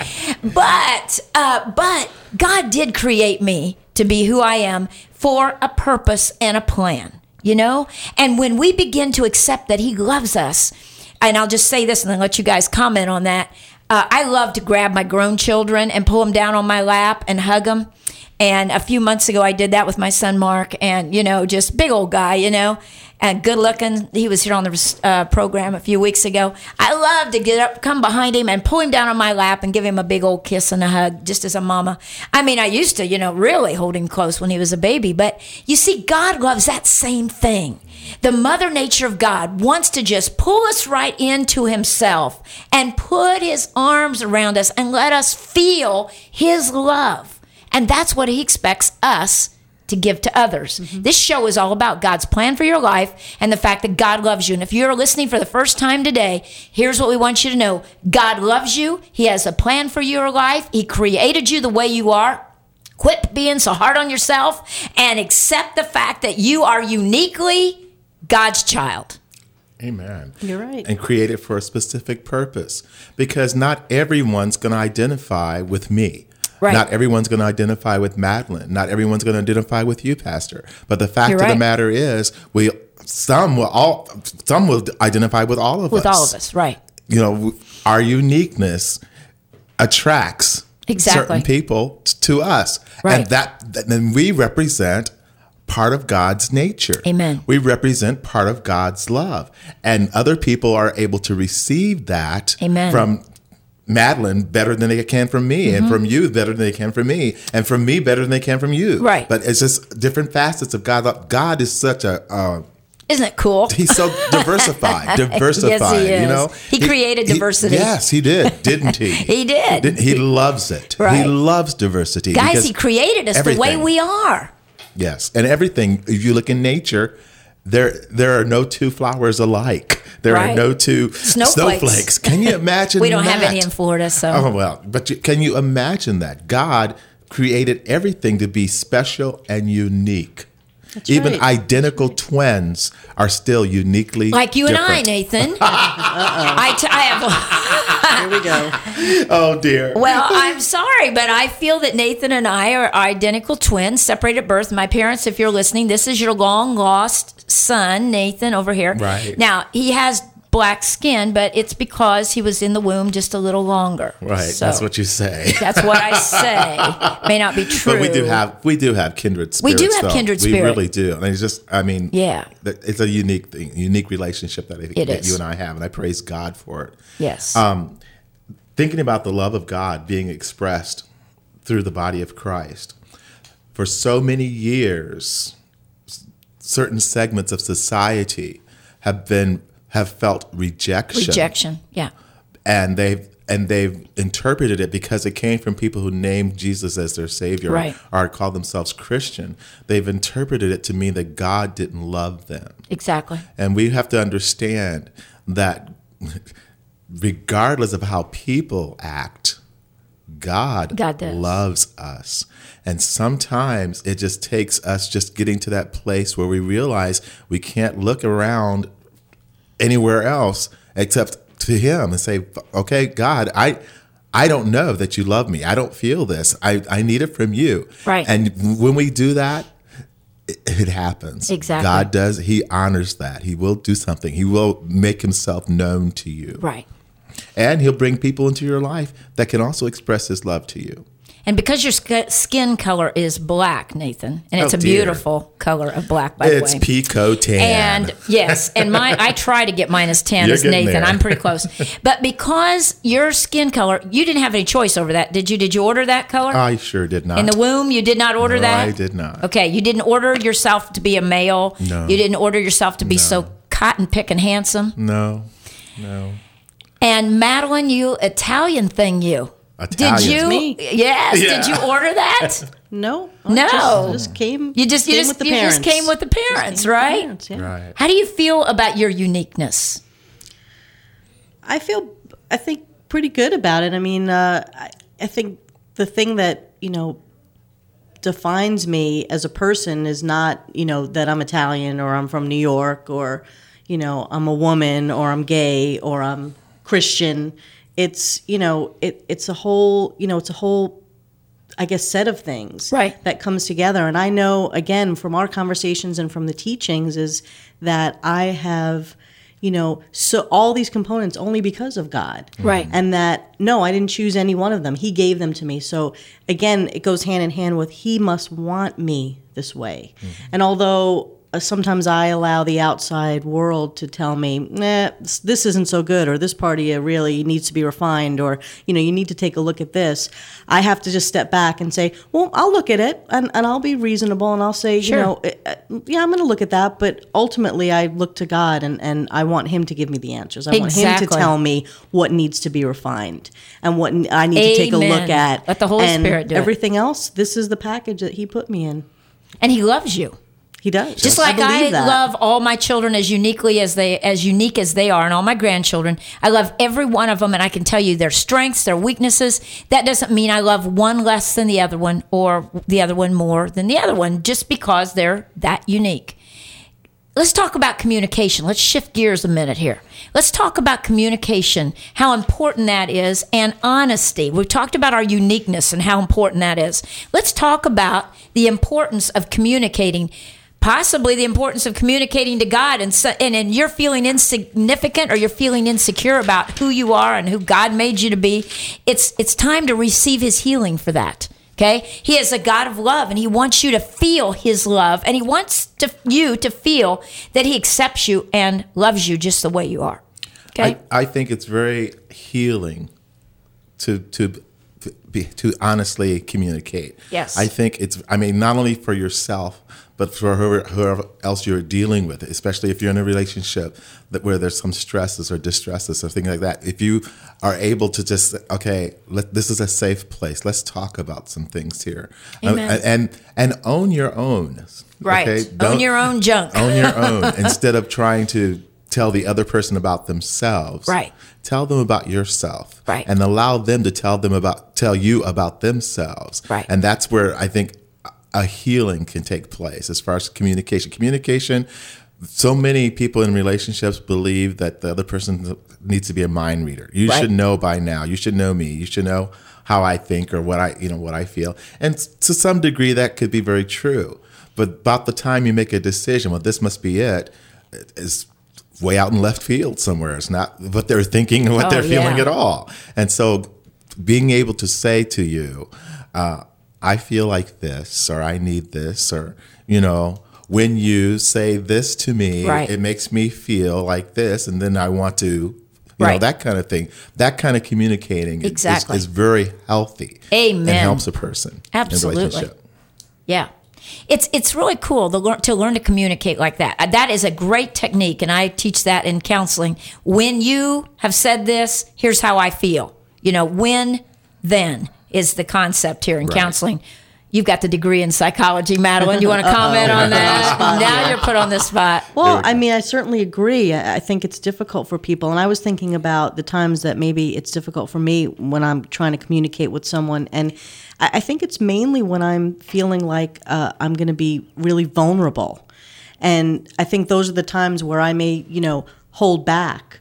But, uh, but God did create me to be who I am for a purpose and a plan, you know? And when we begin to accept that he loves us, and I'll just say this and then let you guys comment on that. Uh, I love to grab my grown children and pull them down on my lap and hug them. And a few months ago, I did that with my son, Mark, and, you know, just big old guy, you know, and good looking. He was here on the uh, program a few weeks ago. I love to get up, come behind him and pull him down on my lap and give him a big old kiss and a hug, just as a mama. I mean, I used to, you know, really hold him close when he was a baby. But you see, God loves that same thing. The mother nature of God wants to just pull us right into himself and put his arms around us and let us feel his love. And that's what he expects us to give to others. Mm-hmm. This show is all about God's plan for your life and the fact that God loves you. And if you're listening for the first time today, here's what we want you to know. God loves you. He has a plan for your life. He created you the way you are. Quit being so hard on yourself and accept the fact that you are uniquely God's child. Amen. You're right. And created for a specific purpose, because not everyone's going to identify with me. Right. Not everyone's going to identify with Madeline. Not everyone's going to identify with you, Pastor. But the fact You're of right. the matter is, we some will all some will identify with all of With us. all of us, right. You know, our uniqueness attracts Exactly. certain people t- to us, Right. and that then we represent part of God's nature. Amen. We represent part of God's love, and other people are able to receive that Amen. from Madeline better than they can from me, and from you better than they can from me, and from me better than they can from you. Right. But it's just different facets of God. God is such a uh, Isn't it cool? he's so diversified, diversified. Yes, he is. You know, He created diversity. yes, he did, didn't he? He did. Didn't- He loves it. He Right. loves diversity. Guys, because he created us the way everything. we are. Yes, and everything. If you look in nature, there there are no two flowers alike. There Right. are no two Snowflakes. snowflakes. Can you imagine? We don't that? have any in Florida, so. Oh well, but you, can you imagine that God created everything to be special and unique? Even right. identical twins are still uniquely Like you different. and I, Nathan. I, t- I have. Here we go. Oh dear. Well, I'm sorry, but I feel that Nathan and I are identical twins, separated at birth. My parents, if you're listening, this is your long lost son, Nathan, over here. Right. Now, he has black skin, but it's because he was in the womb just a little longer. Right. So, That's what you say. that's what I say. May not be true. But we do have we do have kindred We spirits. do have though. kindred We spirit. really do. And it's just, I mean, Yeah. that- it's a unique thing, unique relationship that, I think It that is. you and I have, and I praise God for it. Yes. Um, thinking about the love of God being expressed through the body of Christ, for so many years, s- certain segments of society have been have felt rejection. Rejection. Yeah. and they've and they've interpreted it because it came from people who named Jesus as their savior, Right. or called themselves Christian. They've interpreted it to mean that God didn't love them. Exactly. And we have to understand that regardless of how people act, God, God does. loves us. And sometimes it just takes us just getting to that place where we realize we can't look around anywhere else except to him and say, okay, God, I I don't know that you love me. I don't feel this. I, I need it from you. Right. And when we do that, it, it happens. Exactly. God does. He honors that. He will do something. He will make himself known to you. Right. And he'll bring people into your life that can also express his love to you. And because your sk- skin color is black, Nathan, and it's Oh, a dear. beautiful color of black, by It's the way. Pico tan. And yes, and my I try to get mine as tan You're as getting Nathan. there. I'm pretty close. But because your skin color, you didn't have any choice over that, did you? Did you order that color? I sure did not. In the womb, you did not order No, that? I did not. Okay, you didn't order yourself to be a male. No. You didn't order yourself to be so cotton picking handsome. No, no. And Madeline, you Italian thing, you. Italian. Did you? Me. Yes. Yeah. Did you order that? No. I No. Just, just came. You just you came just with the you parents. just came with the parents, Came with the right? parents, yeah. Right. How do you feel about your uniqueness? I feel, I think, pretty good about it. I mean, uh, I, I think the thing that, you know, defines me as a person is not, you know, that I'm Italian or I'm from New York or, you know, I'm a woman or I'm gay or I'm Christian. It's, you know, it, it's a whole, you know, it's a whole, I guess, set of things Right. that comes together. And I know, again, from our conversations and from the teachings is that I have, you know, so all these components only because of God. Right. And that, no, I didn't choose any one of them. He gave them to me. So again, it goes hand in hand with he must want me this way. And although uh, sometimes I allow the outside world to tell me, nah, this, this isn't so good, or this part of you really needs to be refined, or, you know, you need to take a look at this. I have to just step back and say, well, I'll look at it and, and I'll be reasonable and I'll say, Sure. you know, uh, yeah, I'm going to look at that. But ultimately, I look to God and, and I want him to give me the answers. I want him Exactly. to tell me what needs to be refined and what I need to take a Amen. look at. Let the Holy and Spirit do it. everything else, this is the package that he put me in. And he loves you. He does. Just like I, believe that. love all my children as uniquely as they as unique as they are, and all my grandchildren. I love every one of them, and I can tell you their strengths, their weaknesses. That doesn't mean I love one less than the other one or the other one more than the other one, just because they're that unique. Let's talk about communication. Let's shift gears a minute here. Let's talk about communication, how important that is, and honesty. We've talked about our uniqueness and how important that is. Let's talk about the importance of communicating, possibly the importance of communicating to God. And, so, and, and you're feeling insignificant or you're feeling insecure about who you are and who God made you to be. It's, it's time to receive his healing for that. Okay, he is a God of love, and he wants you to feel his love, and he wants to, you to feel that he accepts you and loves you just the way you are. Okay, I, I think it's very healing to to be, to honestly communicate. Yes. I think it's, I mean, not only for yourself, but for whoever, whoever else you're dealing with, especially if you're in a relationship that where there's some stresses or distresses or things like that. If you are able to just, okay, let, this is a safe place. Let's talk about some things here. Amen. Uh, and and own your own. Right. Okay? Own Don't- your own junk. Own your own instead of trying to tell the other person about themselves. Right. Tell them about yourself. Right. And allow them to tell them about tell you about themselves. Right. And that's where I think a healing can take place as far as communication. Communication, so many people in relationships believe that the other person needs to be a mind reader. You Right. should know by now. You should know me. You should know how I think or what I, you know, what I feel. And to some degree that could be very true. But about the time you make a decision, well, this must be it, is way out in left field somewhere. It's not what they're thinking or what Oh, they're feeling yeah. at all. And so being able to say to you, uh, I feel like this, or I need this, or, you know, when you say this to me, Right. it makes me feel like this, and then I want to, you know, Right. that kind of thing. That kind of communicating is- Exactly. is, very healthy. Amen. And helps a person Absolutely. in a relationship. Yeah. It's it's really cool to learn, to learn to communicate like that. Uh, That is a great technique, and I teach that in counseling. When you have said this, here's how I feel. You know, when, then is the concept here in Right. counseling. You've got the degree in psychology, Madeline. You want to comment on that? Now you're put on the spot. Well, I mean, I certainly agree. I I think it's difficult for people. And I was thinking about the times that maybe it's difficult for me when I'm trying to communicate with someone. And I I think it's mainly when I'm feeling like uh, I'm going to be really vulnerable. And I think those are the times where I may, you know, hold back,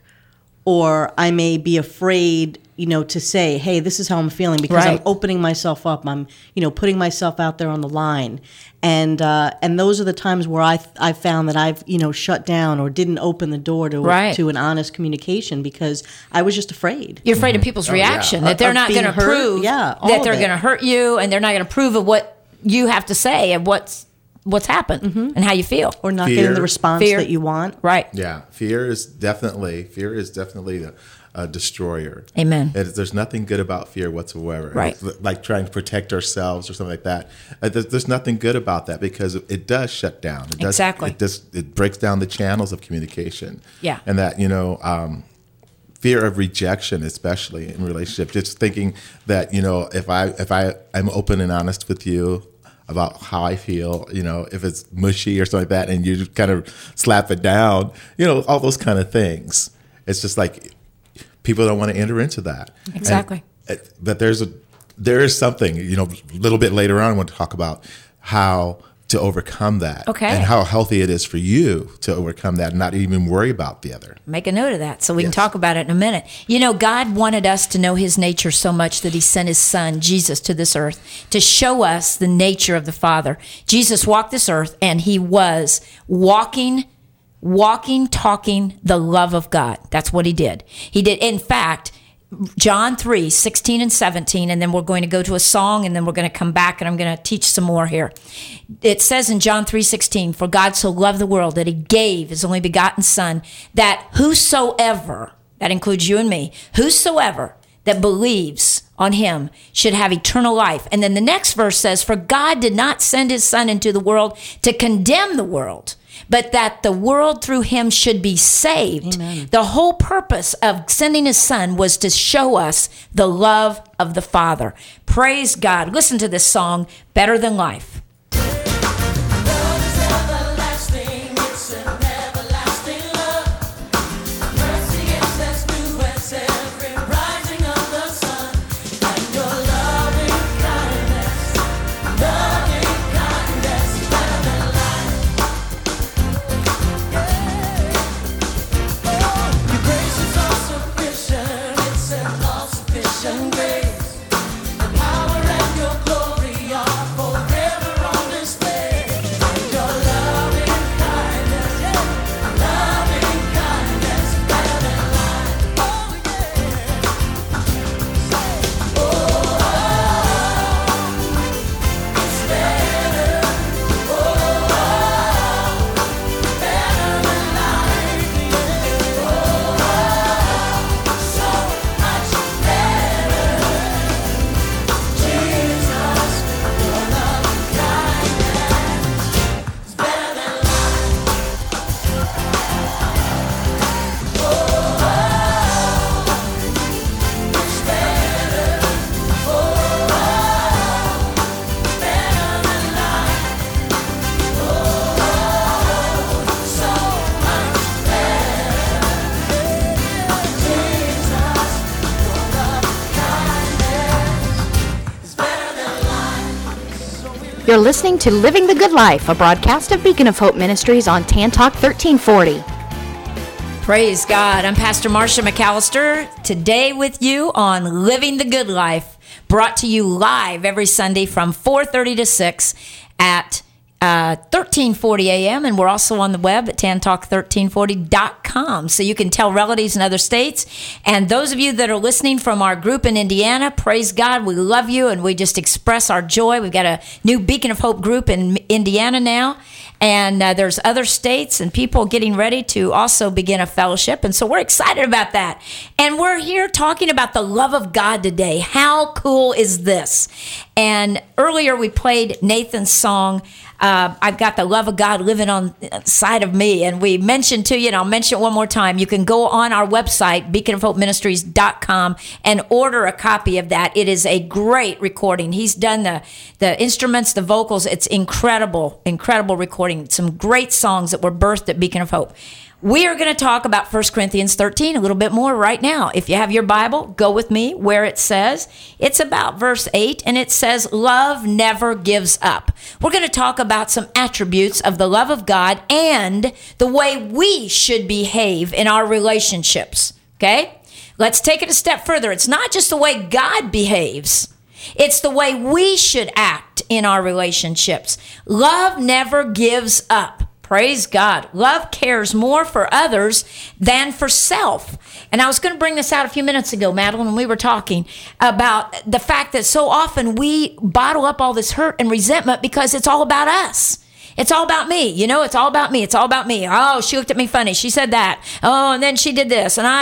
or I may be afraid, you know, to say, hey, this is how I'm feeling, because Right. I'm opening myself up. I'm, you know, putting myself out there on the line. And uh, and those are the times where I I found that I've, you know, shut down or didn't open the door to Right. to an honest communication because I was just afraid. You're afraid of people's reaction, that they're Of not being going to hurt? prove Yeah, all that of they're it. going to hurt you, and they're not going to prove of what you have to say and what's what's happened and how you feel. Or not Fear. getting the response Fear. that you want. Right. Yeah, fear is definitely fear is definitely a, a destroyer. Amen. It, there's nothing good about fear whatsoever. Right. It's like trying to protect ourselves or something like that. Uh, There's, there's nothing good about that because it does shut down. It does, Exactly. It just it breaks down the channels of communication. Yeah. And that you know. Um, fear of rejection, especially in relationship, just thinking that you know if I if I I'm open and honest with you about how I feel, you know, if it's mushy or something like that, and you just kind of slap it down, you know, all those kind of things. It's just like people don't want to enter into that. Exactly. And, uh, but there's a there is something, you know, a little bit later on I want to talk about how to overcome that. Okay. And how healthy it is for you to overcome that and not even worry about the other. Make a note of that so we can Yes. talk about it in a minute. You know, God wanted us to know his nature so much that he sent his son, Jesus, to this earth to show us the nature of the Father. Jesus walked this earth and he was walking, walking, talking the love of God. That's what he did. He did. In fact, John three, sixteen and seventeen, and then we're going to go to a song, and then we're going to come back, and I'm going to teach some more here. It says in John three sixteen, for God so loved the world that he gave his only begotten son, that whosoever, that includes you and me, whosoever that believes on him should have eternal life. And then the next verse says, for God did not send his son into the world to condemn the world, but that the world through him should be saved. Amen. The whole purpose of sending his son was to show us the love of the Father. Praise God. Listen to this song, Better Than Life. Grace, the power and your glory are forever. You're listening to Living the Good Life, a broadcast of Beacon of Hope Ministries on Tan Talk thirteen forty. Praise God. I'm Pastor Marsha McAllister, today with you on Living the Good Life, brought to you live every Sunday from four thirty to six at uh, thirteen forty a.m. And we're also on the web at tan talk thirteen forty dot com, so you can tell relatives in other states. And those of you that are listening from our group in Indiana, praise God, we love you, and we just express our joy. We've got a new Beacon of Hope group in Indiana now. And uh, there's other states and people getting ready to also begin a fellowship. And so we're excited about that. And we're here talking about the love of God today. How cool is this? And earlier we played Nathan's song, uh, I've got the love of God living on inside of me. And we mentioned to you, and I'll mention it one more time, you can go on our website, beacon of hope ministries dot com, and order a copy of that. It is a great recording. He's done the, the instruments, the vocals. It's incredible, incredible recording. Some great songs that were birthed at Beacon of Hope. We are going to talk about First Corinthians thirteen a little bit more right now. If you have your Bible, go with me where it says. It's about verse eight, and it says, love never gives up. We're going to talk about some attributes of the love of God and the way we should behave in our relationships, okay? Let's take it a step further. It's not just the way God behaves. It's the way we should act in our relationships. Love never gives up. Praise God. Love cares more for others than for self. And I was going to bring this out a few minutes ago, Madeline, when we were talking about the fact that so often we bottle up all this hurt and resentment because it's all about us. It's all about me. You know, it's all about me. It's all about me. Oh, she looked at me funny. She said that. Oh, and then she did this. And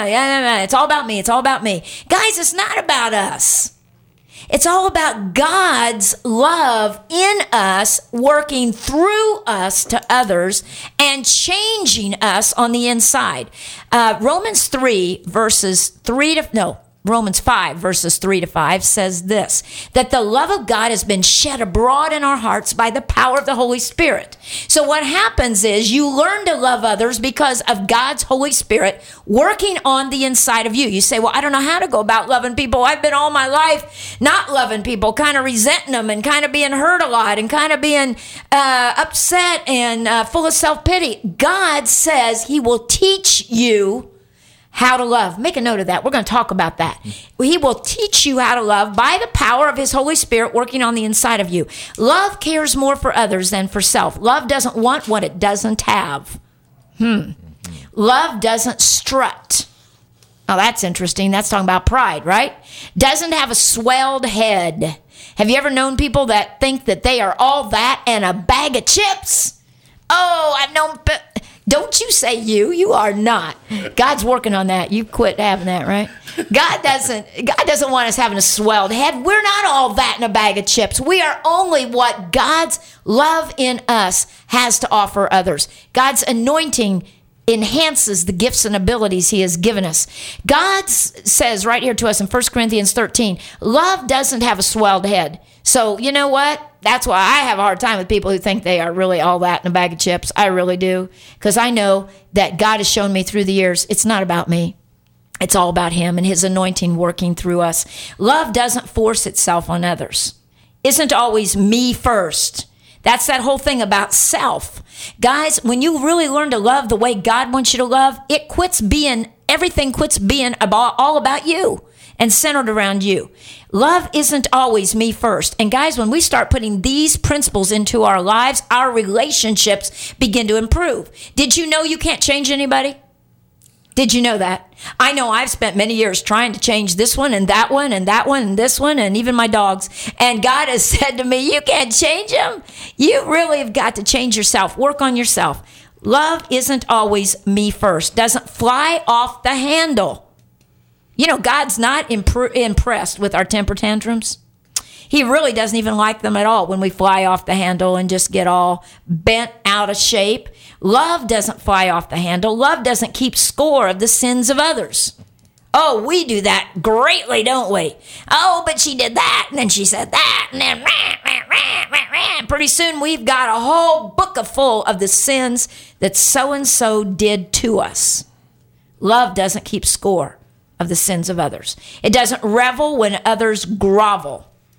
I, it's all about me. It's all about me. Guys, it's not about us. It's all about God's love in us, working through us to others and changing us on the inside. Uh, Romans three, verses three to, no, Romans five, verses three to five says this, that the love of God has been shed abroad in our hearts by the power of the Holy Spirit. So what happens is you learn to love others because of God's Holy Spirit working on the inside of you. You say, well, I don't know how to go about loving people. I've been all my life not loving people, kind of resenting them and kind of being hurt a lot and kind of being uh, upset and uh, full of self-pity. God says he will teach you how to love. Make a note of that. We're going to talk about that. He will teach you how to love by the power of his Holy Spirit working on the inside of you. Love cares more for others than for self. Love doesn't want what it doesn't have. Hmm. Love doesn't strut. Oh, that's interesting. That's talking about pride, right? Doesn't have a swelled head. Have you ever known people that think that they are all that and a bag of chips? Oh, I've known... Don't you say you. You are not. God's working on that. You quit having that, right? God doesn't God doesn't want us having a swelled head. We're not all that in a bag of chips. We are only what God's love in us has to offer others. God's anointing enhances the gifts and abilities he has given us. God says right here to us in First Corinthians thirteen, love doesn't have a swelled head. So you know what? That's why I have a hard time with people who think they are really all that in a bag of chips. I really do. Because I know that God has shown me through the years, it's not about me. It's all about him and his anointing working through us. Love doesn't force itself on others. Isn't always me first. That's that whole thing about self. Guys, when you really learn to love the way God wants you to love, it quits being, everything quits being about, all about you and centered around you. Love isn't always me first. And guys, when we start putting these principles into our lives, our relationships begin to improve. Did you know you can't change anybody? Did you know that? I know I've spent many years trying to change this one and that one and that one and this one and even my dogs. And God has said to me, you can't change them. You really have got to change yourself. Work on yourself. Love isn't always me first. Doesn't fly off the handle. You know, God's not imp- impressed with our temper tantrums. He really doesn't even like them at all when we fly off the handle and just get all bent out of shape. Love doesn't fly off the handle. Love doesn't keep score of the sins of others. Oh, we do that greatly, don't we? Oh, but she did that, and then she said that, and then rah, rah, rah, rah, rah. Pretty soon we've got a whole book of full of the sins that so-and-so did to us. Love doesn't keep score of the sins of others. It doesn't revel when others grovel.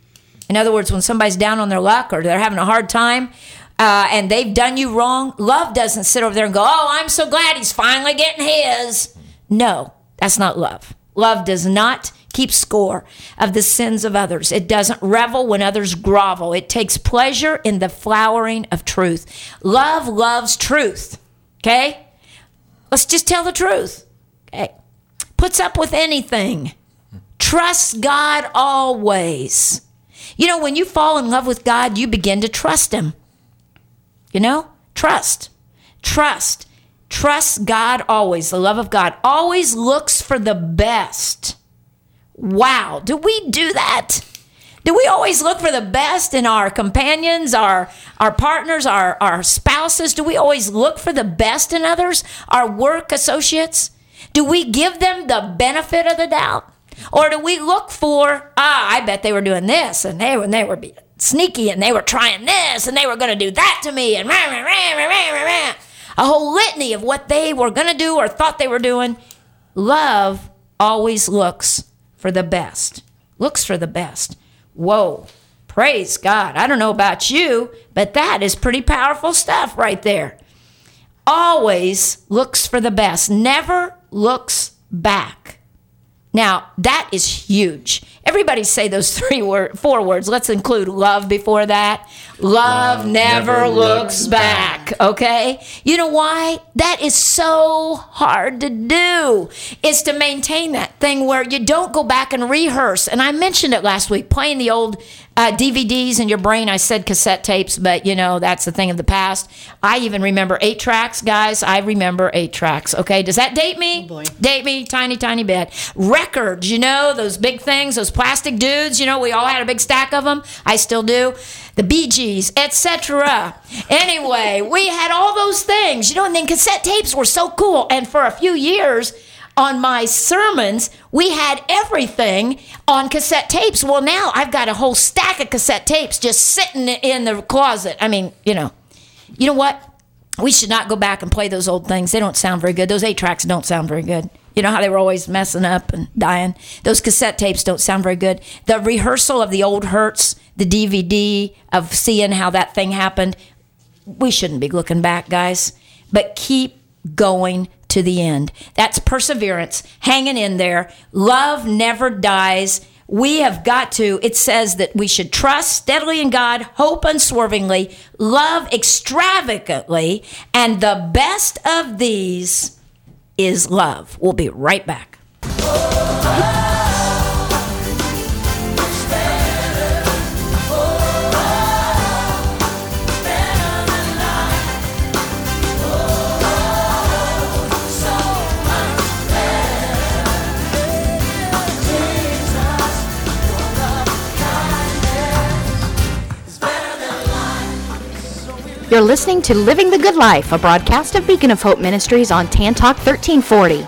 In other words, when somebody's down on their luck or they're having a hard time uh, and they've done you wrong, love doesn't sit over there and go, oh, I'm so glad he's finally getting his. No, that's not love. Love does not keep score of the sins of others. It doesn't revel when others grovel. It takes pleasure in the flowering of truth. Love loves truth, okay? Let's just tell the truth, okay? Puts up with anything. Trusts God always. You know, when you fall in love with God, you begin to trust him. You know? Trust. Trust. Trust God always. The love of God always looks for the best. Wow. Do we do that? Do we always look for the best in our companions, our our partners, our, our spouses? Do we always look for the best in others? Our work associates? Do we give them the benefit of the doubt? Or do we look for, ah, I bet they were doing this, and they, and they were being sneaky, and they were trying this, and they were going to do that to me, and rah, rah, rah, rah, rah, rah, rah. A whole litany of what they were going to do or thought they were doing. Love always looks for the best. Looks for the best. Whoa. Praise God. I don't know about you, but that is pretty powerful stuff right there. Always looks for the best. Never looks back. Now, that is huge. Everybody say those three word, four words. Let's include love before that. Love, love never, never looks, looks back. back, okay? You know why? That is so hard to do, is to maintain that thing where you don't go back and rehearse. And I mentioned it last week, playing the old uh, D V Ds in your brain. I said cassette tapes, but, you know, that's the thing of the past. I even remember eight tracks, guys. I remember eight tracks, okay? Does that date me? Oh boy. Date me, tiny, tiny bit. Records, you know, those big things, those plastic dudes, you know, we all had a big stack of them. I still do. The Bee Gees, et cetera. Anyway, we had all those things, you know, and then cassette tapes were so cool. And for a few years on my sermons, we had everything on cassette tapes. Well, now I've got a whole stack of cassette tapes just sitting in the closet. I mean, you know, you know what? We should not go back and play those old things. They don't sound very good. Those eight tracks don't sound very good. You know how they were always messing up and dying? Those cassette tapes don't sound very good. The rehearsal of the old hurts, the D V D of seeing how that thing happened, we shouldn't be looking back, guys. But keep going to the end. That's perseverance, hanging in there. Love never dies. We have got to, it says that we should trust steadily in God, hope unswervingly, love extravagantly, and the best of these is love. We'll be right back. You're listening to Living the Good Life, a broadcast of Beacon of Hope Ministries on Tan Talk thirteen forty.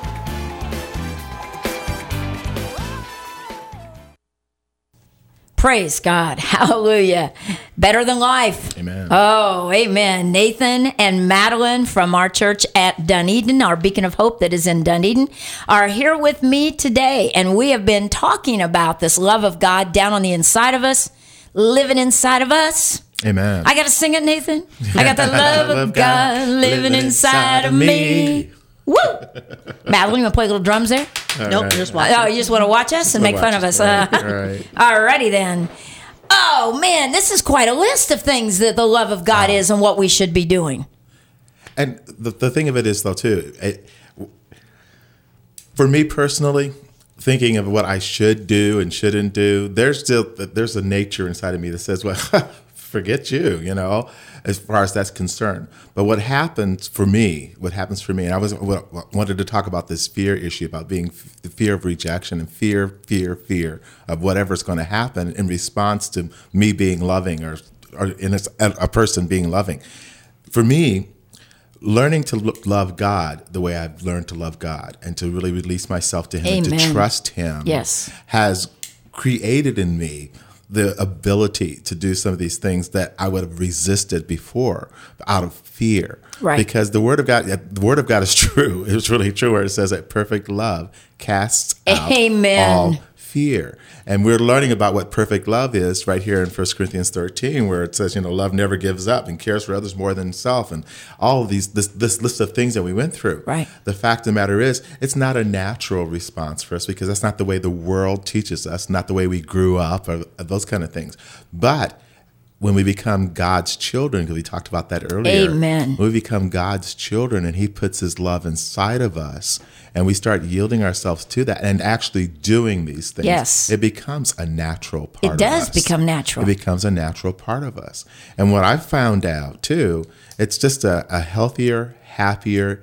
Praise God. Hallelujah. Better than life. Amen. Oh, amen. Nathan and Madeline from our church at Dunedin, our Beacon of Hope that is in Dunedin, are here with me today. And we have been talking about this love of God down on the inside of us, living inside of us. Amen. I got to sing it, Nathan. I got the love of God living inside of me. Woo! Madeline, you want to play little drums there? All nope, right. Just watch. Oh, you just want to watch us and make fun of us. Right. Uh, right. Alrighty then. Oh, man, this is quite a list of things that the love of God wow. is and what we should be doing. And the, the thing of it is, though, too, it, for me personally, thinking of what I should do and shouldn't do, there's still there's a nature inside of me that says, well, forget you, you know, as far as that's concerned. But what happens for me, what happens for me, and I was wanted to talk about this fear issue, about being the fear of rejection and fear, fear, fear of whatever's going to happen in response to me being loving or, or in a, a person being loving. For me, learning to love God the way I've learned to love God and to really release myself to Him, Amen. and to trust Him, yes. has created in me the ability to do some of these things that I would have resisted before out of fear. Right. Because the word of God, the word of God is true. It's really true where it says that perfect love casts out Amen. all fear. And we're learning about what perfect love is right here in First Corinthians thirteen, where it says, you know, love never gives up and cares for others more than self, and all of these, this, this list of things that we went through. Right. The fact of the matter is, it's not a natural response for us because that's not the way the world teaches us, not the way we grew up, or, or those kind of things. But when we become God's children, because we talked about that earlier. Amen. When we become God's children and he puts his love inside of us and we start yielding ourselves to that and actually doing these things, Yes. it becomes a natural part It of us. does become natural. It becomes a natural part of us. And what I've found out too, it's just a, a healthier, happier,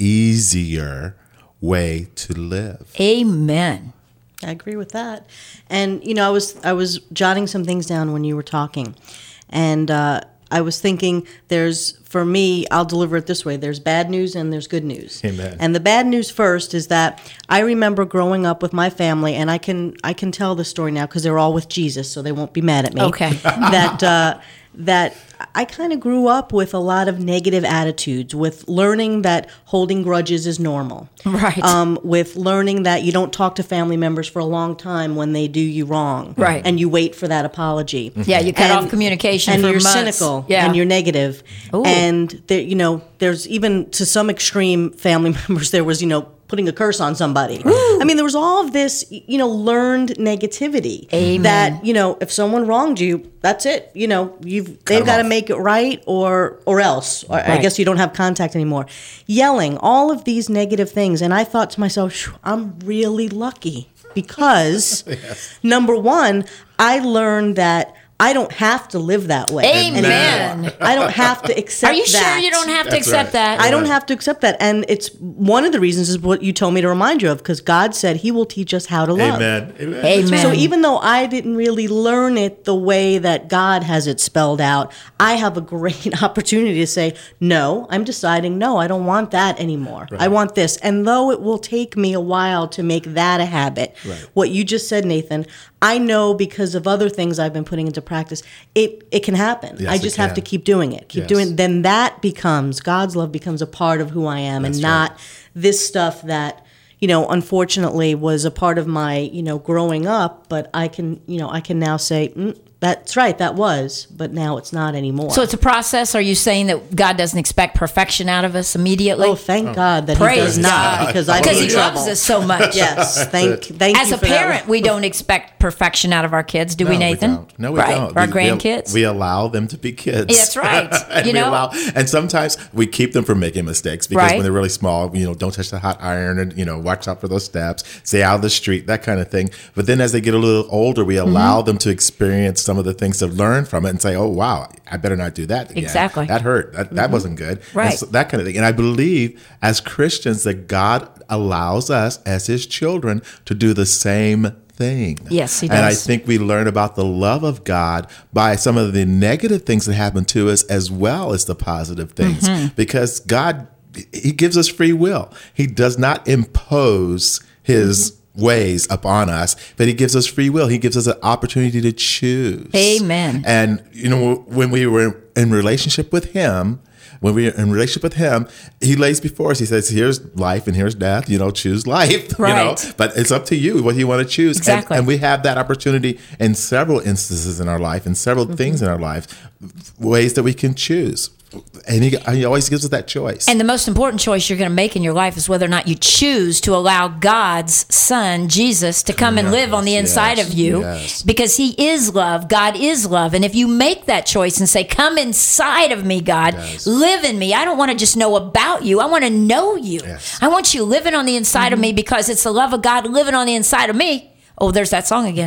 easier way to live. Amen. I agree with that. And you know, I was I was jotting some things down when you were talking, and uh, I was thinking, there's for me, I'll deliver it this way: there's bad news and there's good news. Amen. And the bad news first is that I remember growing up with my family, and I can I can tell the story now because they're all with Jesus, so they won't be mad at me. Okay. that uh, that I kind of grew up with a lot of negative attitudes, with learning that holding grudges is normal. Right. Um, with learning that you don't talk to family members for a long time when they do you wrong. Right. And you wait for that apology. Yeah, you cut And- off communication and for you're months. cynical. Yeah. And you're negative. Ooh. And there, you know, there's even to some extreme family members, there was, you know, putting a curse on somebody. I mean, there was all of this, you know, learned negativity. Amen. That, you know, if someone wronged you, that's it. You know, you've they've them got to off. make it right, or or else. Or I Right. guess you don't have contact anymore. Yelling, all of these negative things. And I thought to myself, "Phew, I'm really lucky because number one, I learned that I don't have to live that way. Amen. anymore. I don't have to accept Are you that. sure you don't have to That's accept right. that? I don't have to accept that. And it's one of the reasons is what you told me to remind you of, because God said he will teach us how to love. Amen. Amen. Amen. So even though I didn't really learn it the way that God has it spelled out, I have a great opportunity to say, no, I'm deciding, no, I don't want that anymore. I want this. And though it will take me a while to make that a habit, Right. what you just said, Nathan, I know because of other things I've been putting into practice, it, it can happen. Yes, I it just have can. to keep doing it. Keep Yes. doing Then that becomes, God's love becomes a part of who I am, That's and not right. this stuff that, you know, unfortunately was a part of my, you know, growing up, but I can, you know, I can now say, mm, that's right, that was, but now it's not anymore. So it's a process. Are you saying that God doesn't expect perfection out of us immediately? oh, thank God that Praise he does not, God. because I Because was in he trouble. loves us so much. Yes, thank, thank As you a for that. parent, we don't expect perfection out of our kids, do we, No, Nathan? don't. No, we right. don't. Our We- we- grandkids. We, allow them to be kids. Yeah, that's right. and You we know? allow, and sometimes we keep them from making mistakes because Right. when they're really small, you know, don't touch the hot iron, and you know, watch out for those steps, stay out of the street, that kind of thing. But then as they get a little older, we allow Mm-hmm. them to experience some of the things to learn from it and say, "Oh, wow, I better not do that again. Exactly. That hurt. That, that wasn't good." And Right. so that kind of thing. And I believe as Christians that God allows us as His children to do the same thing. Yes, He And I does. think we learn about the love of God by some of the negative things that happen to us as well as the positive things. Mm-hmm. Because God, He gives us free will. He does not impose His ways upon us, but He gives us free will. He gives us an opportunity to choose. Amen. And, you know, when we were in relationship with Him, when we're in relationship with Him, He lays before us. He says, "Here's life and here's death. You know, choose life." You know, Right. but it's up to you what you want to choose. And- Exactly. And, we have that opportunity in several instances in our life, in several things in our life, ways that we can choose. And he, he always gives us that choice. And the most important choice you're going to make in your life is whether or not you choose to allow God's Son, Jesus, to come and live on the Yes, inside of you, yes. because He is love. God is love. And if you make that choice and say, "Come inside of me, God, Yes. live in me. I don't want to just know about you. I want to know you. Yes. I want you living on the inside of me, because it's the love of God living on the inside of me." Oh, there's that song again.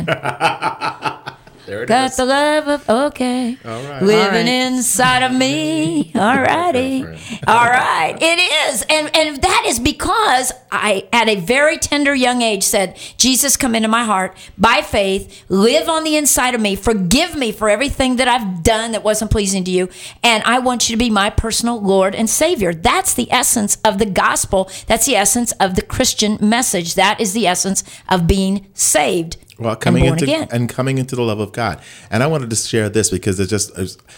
there it Got is. the love of, okay, All right. living All right. inside of me. All righty. All right. It is. And and that is because I, at a very tender young age, said, "Jesus, come into my heart by faith, live on the inside of me, forgive me for everything that I've done that wasn't pleasing to you, and I want you to be my personal Lord and Savior." That's the essence of the gospel. That's the essence of the Christian message. That is the essence of being saved. Well, coming and born into again. and coming into the love of God. And I wanted to share this because it's just it's,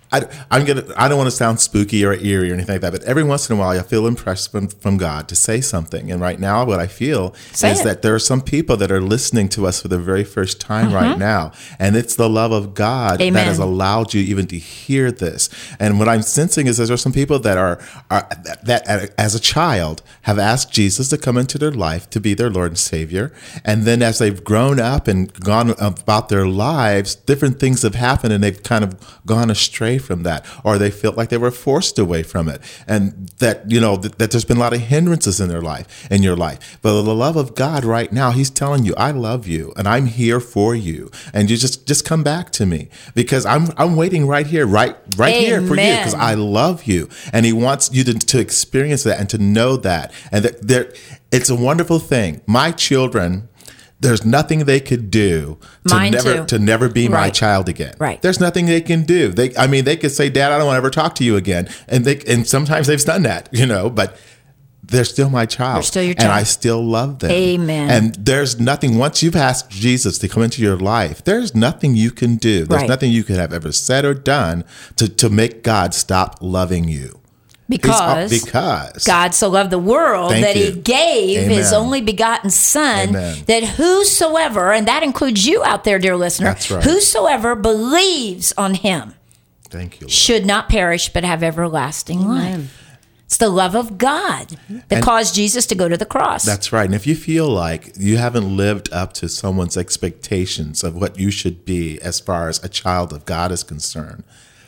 I, I'm gonna. I don't want to sound spooky or eerie or anything like that, but every once in a while, I feel impressed from, from God to say something. And right now, what I feel Say is it. that there are some people that are listening to us for the very first time right now, and it's the love of God Amen. that has allowed you even to hear this. And what I'm sensing is that there are some people that are, are that, that as a child have asked Jesus to come into their life to be their Lord and Savior, and then as they've grown up and gone about their lives, different things have happened, and they've kind of gone astray from that, or they felt like they were forced away from it, and that you know that, that there's been a lot of hindrances in their life, in your life. But the love of God right now, He's telling you, I love you, and I'm here for you, and you just just come back to me, because I'm I'm waiting right here, right right here for you, Amen. because I love you, and He wants you to, to experience that and to know that, and that there, it's a wonderful thing. My children. There's nothing they could do to Mine never too. to never be my Right. child again. Right. There's nothing they can do. They, I mean, they could say, "Dad, I don't want to ever talk to you again," and they, and sometimes they've done that, you know. But they're still my child, They're still your and child. I still love them. Amen. And there's nothing once you've asked Jesus to come into your life. There's nothing you can do. There's Right. nothing you could have ever said or done to to make God stop loving you. He's- Because, because God so loved the world Thank that He you. gave His Amen. only begotten Son, Amen. that whosoever, and that includes you out there, dear listener, That's right. whosoever believes on Him Thank you, Lord. should not perish but have everlasting life. It's the love of God that And- caused Jesus to go to the cross. That's right. And if you feel like you haven't lived up to someone's expectations of what you should be as far as a child of God is concerned,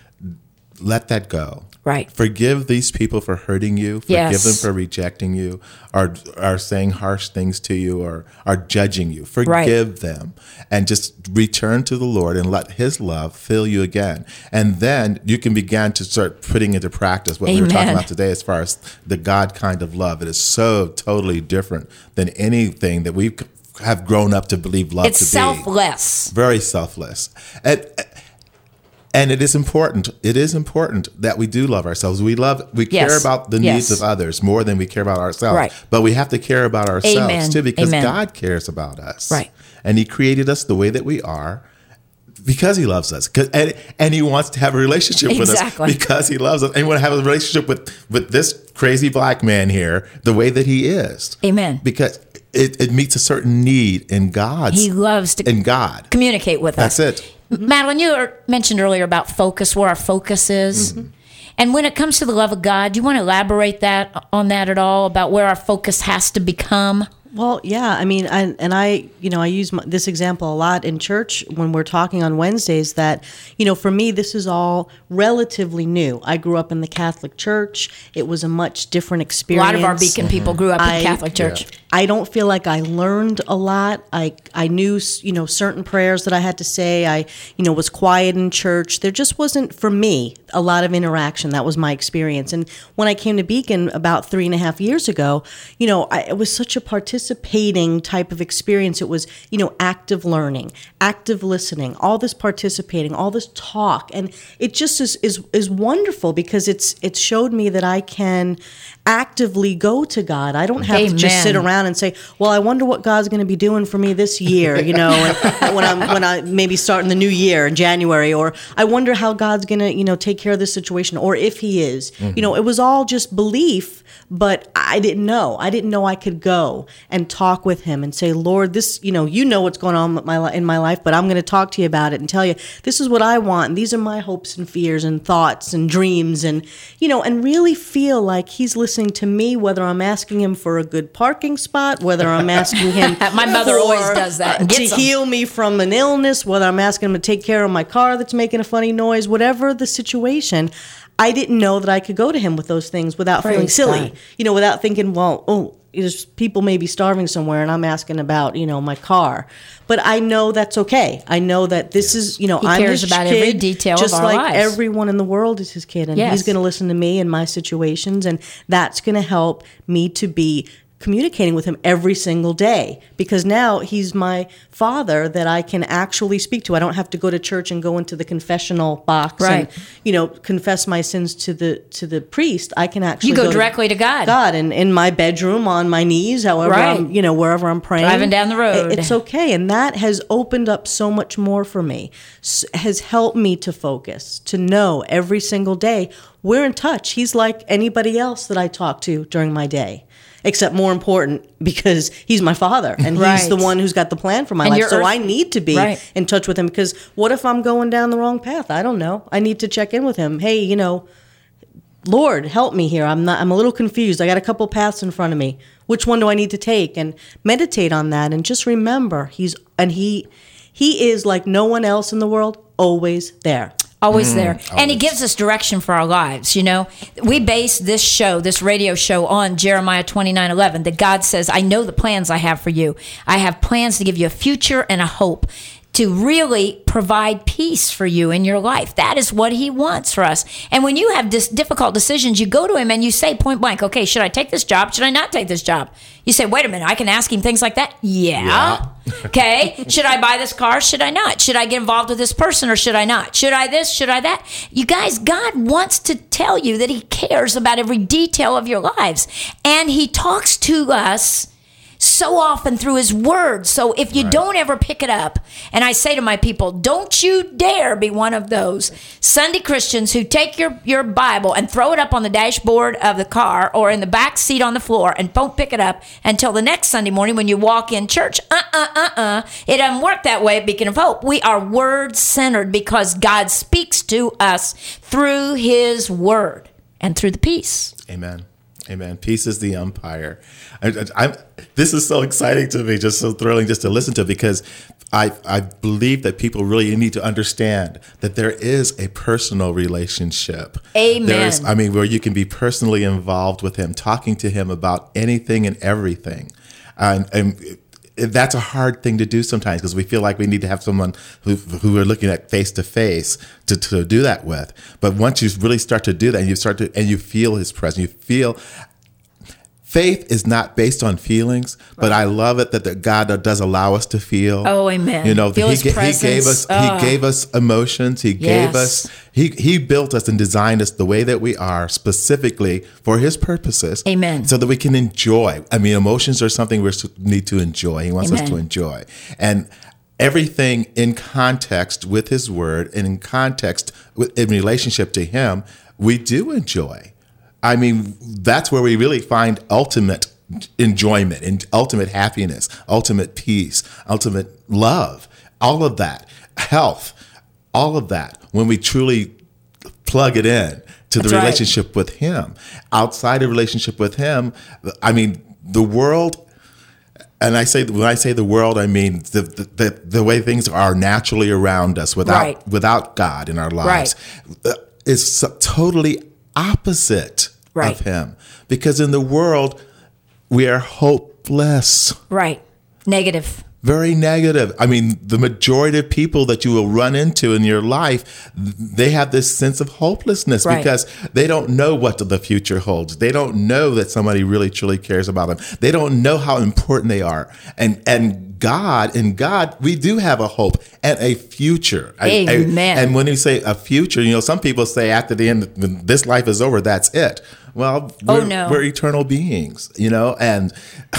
let that go. Right. Forgive these people for hurting you. Forgive Yes. them for rejecting you, or are saying harsh things to you, or are judging you. Forgive them, and just return to the Lord and let His love fill you again. And then you can begin to start putting into practice what we were talking Amen. about today, as far as the God kind of love. It is so totally different than anything that we have grown up to believe love it's to be. selfless. Very selfless. And and it is important. It is important that we do love ourselves. We love we Yes. care about the needs Yes. of others more than we care about ourselves. Right. But we have to care about ourselves Amen. too, because Amen. God cares about us. Right. And He created us the way that we are because He loves us. 'Cause- And, and He wants to have a relationship with Exactly. us because He loves us. And He wants to have a relationship with, with this crazy black man here the way that he is. Amen. Because it, it meets a certain need in God's He loves to in God. communicate with us. That's it. Madeline, you er- mentioned earlier about focus, where our focus is. Mm-hmm. And when it comes to the love of God, do you want to elaborate that on that at all, about where our focus has to become? Well, yeah, I mean, I, and I, you know, I use my, this example a lot in church when we're talking on Wednesdays that, you know, for me, this is all relatively new. I grew up in the Catholic Church. It was a much different A experience. lot of our Beacon people grew up in I- Catholic Church. I don't feel like I learned a lot. I I knew, you know, certain prayers that I had to say. I, you know, was quiet in church. There just wasn't, for me, a lot of interaction. That was my experience. And when I came to Beacon about three and a half years ago, you know, I, it was such a participating type of experience. It was, you know, active learning, active listening, all this participating, all this talk. And it just is is, is wonderful because it's it showed me that I can actively go to God. I don't have to just Amen. sit around and say, well, I wonder what God's going to be doing for me this year, you know, and when I'm when I maybe starting the new year in January, or I wonder how God's going to, you know, take care of this situation, or if He is. You know, it was all just belief, but I didn't know. I didn't know I could go and talk with Him and say, Lord, this, you know, you know what's going on with my li- in my life, but I'm going to talk to you about it and tell you this is what I want. And these are my hopes and fears and thoughts and dreams, and you know, and really feel like He's listening to me, whether I'm asking Him for a good parking spot, whether I'm asking Him My mother for, always does that and uh, gets to 'em. heal me from an illness, whether I'm asking Him to take care of my car that's making a funny noise, whatever the situation. I didn't know that I could go to Him with those things without feeling Praise silly, God. you know, without thinking, well, oh, there's people may be starving somewhere and I'm asking about, you know, my car. But I know that's okay. I know that this is, you know, He I'm cares His about kid, every detail of just our like lives. everyone in the world is His kid, and Yes. He's going to listen to me and my situations, and that's going to help me to be communicating with him every single day, because now he's my father that I can actually speak to. I don't have to go to church and go into the confessional box Right. and, you know, confess my sins to the to the priest. I can actually You go directly to God. God, and in my bedroom on my knees, however Right. I'm, you know, wherever I'm praying, Driving down the road. it- It's okay, and that has opened up so much more for me. S- has helped me to focus, to know every single day we're in touch. He's like anybody else that I talk to during my day, except more important because he's my father and Right. he's the one who's got the plan for my And life. your So earth- I need to be Right. in touch with him, because what if I'm going down the wrong path? I don't know. I need to check in with him. Hey, you know, Lord, help me here. I'm not I'm a little confused. I got a couple paths in front of me. Which one do I need to take? And meditate on that, and just remember he's and he he is like no one else in the world, always there. Always there. And he always. gives us direction for our lives. You know, we base this show, this radio show, on Jeremiah twenty-nine eleven, that God says, I know the plans I have for you. I have plans to give you a future and a hope, to really provide peace for you in your life. That is what he wants for us. And when you have this difficult decisions, you go to him and you say point blank, okay, should I take this job? Should I not take this job? You say, wait a minute, I can ask him things like that? Yeah. Yeah. Okay. Should I buy this car? Should I not? Should I get involved with this person or should I not? Should I this? Should I that? You guys, God wants to tell you that he cares about every detail of your lives. And he talks to us so often through his word. So if you Right. don't ever pick it up, and I say to my people, don't you dare be one of those Sunday Christians who take your, your Bible and throw it up on the dashboard of the car or in the back seat on the floor and don't pick it up until the next Sunday morning when you walk in church. Uh-uh, uh-uh. It doesn't work that way at Beacon of Hope. We are word-centered because God speaks to us through his word and through the peace. Amen. Amen. Peace is the umpire. I, I, I'm, this is so exciting to me, just so thrilling just to listen to, because I, I believe that people really need to understand that there is a personal relationship. Amen. There's, I mean, where you can be personally involved with him, talking to him about anything and everything. And, and that's a hard thing to do sometimes, because we feel like we need to have someone who who we're looking at face to face to to do that with. But once you really start to do that, and you start to and you feel his presence, you feel. Faith is not based on feelings, but I love it that the God does allow us to feel. Oh, amen. You know, Feel he, his ga- he gave presence. us Oh. he gave us emotions. He gave Yes. us he he built us and designed us the way that we are specifically for his purposes. Amen. So that we can enjoy. I mean, emotions are something we need to enjoy. He wants us Amen. to enjoy. And everything in context with his word and in context with, in relationship to him, we do enjoy. I mean, that's where we really find ultimate enjoyment and ultimate happiness, ultimate peace, ultimate love, all of that, health, all of that, when we truly plug it in to That's the right. relationship with him. Outside of relationship with him, I mean, the world, and I say when I say the world, I mean the the, the, the way things are naturally around us without Right. without God in our lives, uh, is so- totally opposite Right. of him. Because in the world, we are hopeless, Right. Negative. very negative. I mean, the majority of people that you will run into in your life, they have this sense of hopelessness Right. because they don't know what the future holds. They don't know that somebody really truly cares about them. They don't know how important they are. And and God, in God, we do have a hope and a future. I- I- Amen. and when you say a future, you know, some people say after the end, when this life is over, that's it. Well, Oh, we're, no. we're eternal beings, you know, and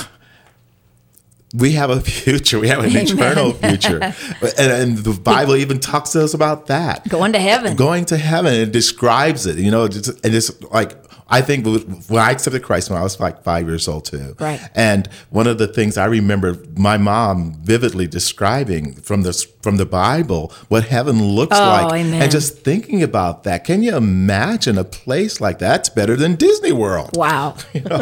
we have a future. We have an Amen. eternal future. And, and the Bible even talks to us about that. Going to heaven. Going to heaven. It describes it, you know, just, and it's like, I think when I accepted Christ when I was like five years old too. Right. And one of the things I remember my mom vividly describing from the, from the Bible, what heaven looks Oh, like. amen. And just thinking about that. Can you imagine a place like that? It's better than Disney World. Wow.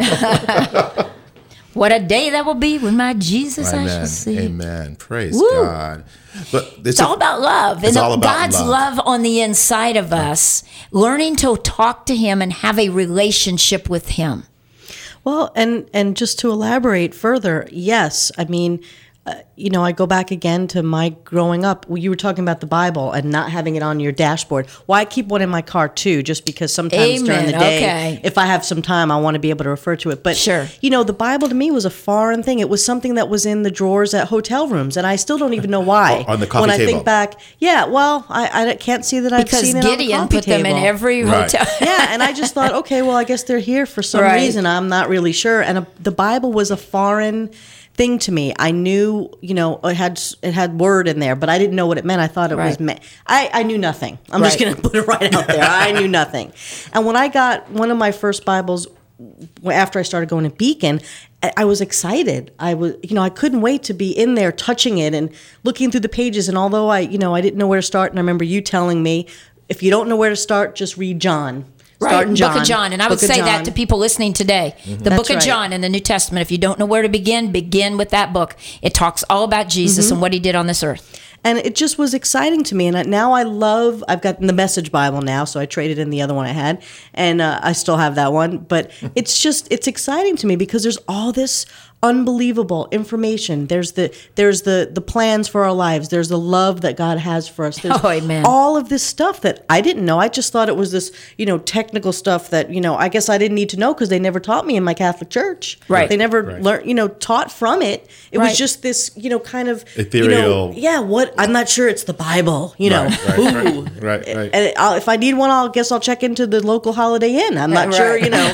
What a day that will be when my Jesus I Amen. shall see. Amen. Praise Woo. God. But it's, It's all about love. It's and all about God's love. love. on the inside of us, learning to talk to him and have a relationship with him. Well, and and just to elaborate further, yes, I mean, you know, I go back again to my growing up. Well, you were talking about the Bible and not having it on your dashboard. Well, I keep one in my car too, just because sometimes Amen. during the day, Okay. if I have some time, I want to be able to refer to it. But, Sure. you know, the Bible to me was a foreign thing. It was something that was in the drawers at hotel rooms, and I still don't even know why. On the coffee when I table. think back, yeah, well, I, I can't see that I've Because seen it Gideon on the coffee put them in table. every Right. hotel. Yeah, and I just thought, okay, well, I guess they're here for some Right. reason. I'm not really sure. And uh the Bible was a foreign thing to me. I knew, you know, it had it had word in there, but I didn't know what it meant. I thought it was Right. meant. I, I knew nothing. I'm just Right. going to put it right out there. I knew nothing. And when I got one of my first Bibles, after I started going to Beacon, I I was excited. I was, you know, I couldn't wait to be in there touching it and looking through the pages. And although I, you know, I didn't know where to start, and I remember you telling me, if you don't know where to start, just read John. Start Right, in John. Book of John. And I would Book of say that John. to people listening today. The That's Book of right. John in the New Testament. If you don't know where to begin, begin with that book. It talks all about Jesus Mm-hmm. and what he did on this earth. And it just was exciting to me. And I- now I love, I've got the Message Bible now, so I traded in the other one I had, and uh, I still have that one. But it's just, it's exciting to me because there's all this unbelievable information. There's the there's the the plans for our lives. There's the love that God has for us. There's Oh, amen. all of this stuff that I didn't know. I just thought it was this, you know, technical stuff that, you know, I guess I didn't need to know because they never taught me in my Catholic church. Right. They never Right. learned, you know, taught from it. It Right. was just this, you know, kind of Ethereal. You know, yeah, what I'm not sure it's the Bible, you know. Right, right, Ooh. right, right, right. And I'll, if I need one, I'll guess I'll check into the local Holiday Inn. I'm not Right. sure, you know.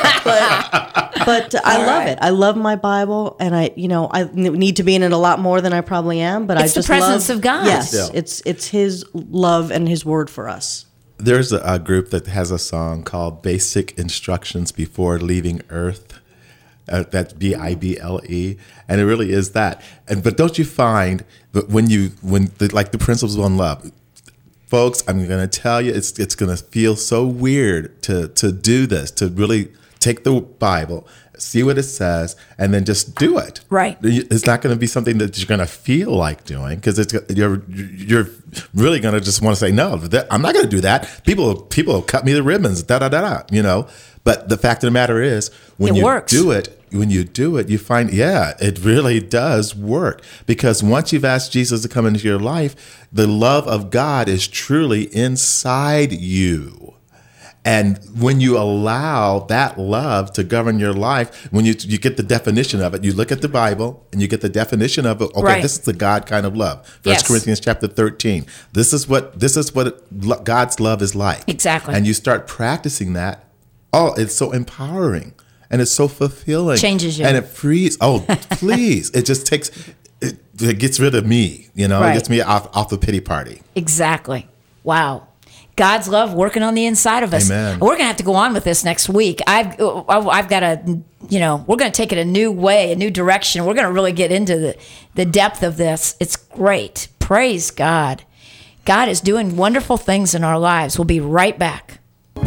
but but I All love right. it. I love my Bible, and I, you know, I n- need to be in it a lot more than I probably am. But It's I the just presence love, of God. Yes, Yeah. it's it's His love and His word for us. There's a, a group that has a song called Basic Instructions Before Leaving Earth. Uh, that's B I B L E, and it really is that. And but don't you find that when you when the, like the principles on love, folks, I'm going to tell you, it's it's going to feel so weird to to do this, to really take the Bible, see what it says, and then just do it. Right. It's not going to be something that you're going to feel like doing because it's you're you're really going to just want to say no. That, I'm not going to do that. People people cut me the ribbons. Da da da da. You know. But the fact of the matter is, when It you works. do it, when you do it, you find, yeah, it really does work. Because once you've asked Jesus to come into your life, the love of God is truly inside you. And when you allow that love to govern your life, when you you get the definition of it, you look at the Bible and you get the definition of it. Okay, Right. this is the God kind of love. First Yes. Corinthians chapter thirteen. This is what this is what it, God's love is like. Exactly. And you start practicing that. Oh, it's so empowering and it's so fulfilling. Changes you. And it frees. Oh, please. It just takes, it, it gets rid of me, you know, Right. it gets me off, off the pity party. Exactly. Wow. God's love working on the inside of us. Amen. We're going to have to go on with this next week. I've I've got a, you know, we're going to take it a new way, a new direction. We're going to really get into the, the depth of this. It's great. Praise God. God is doing wonderful things in our lives. We'll be right back.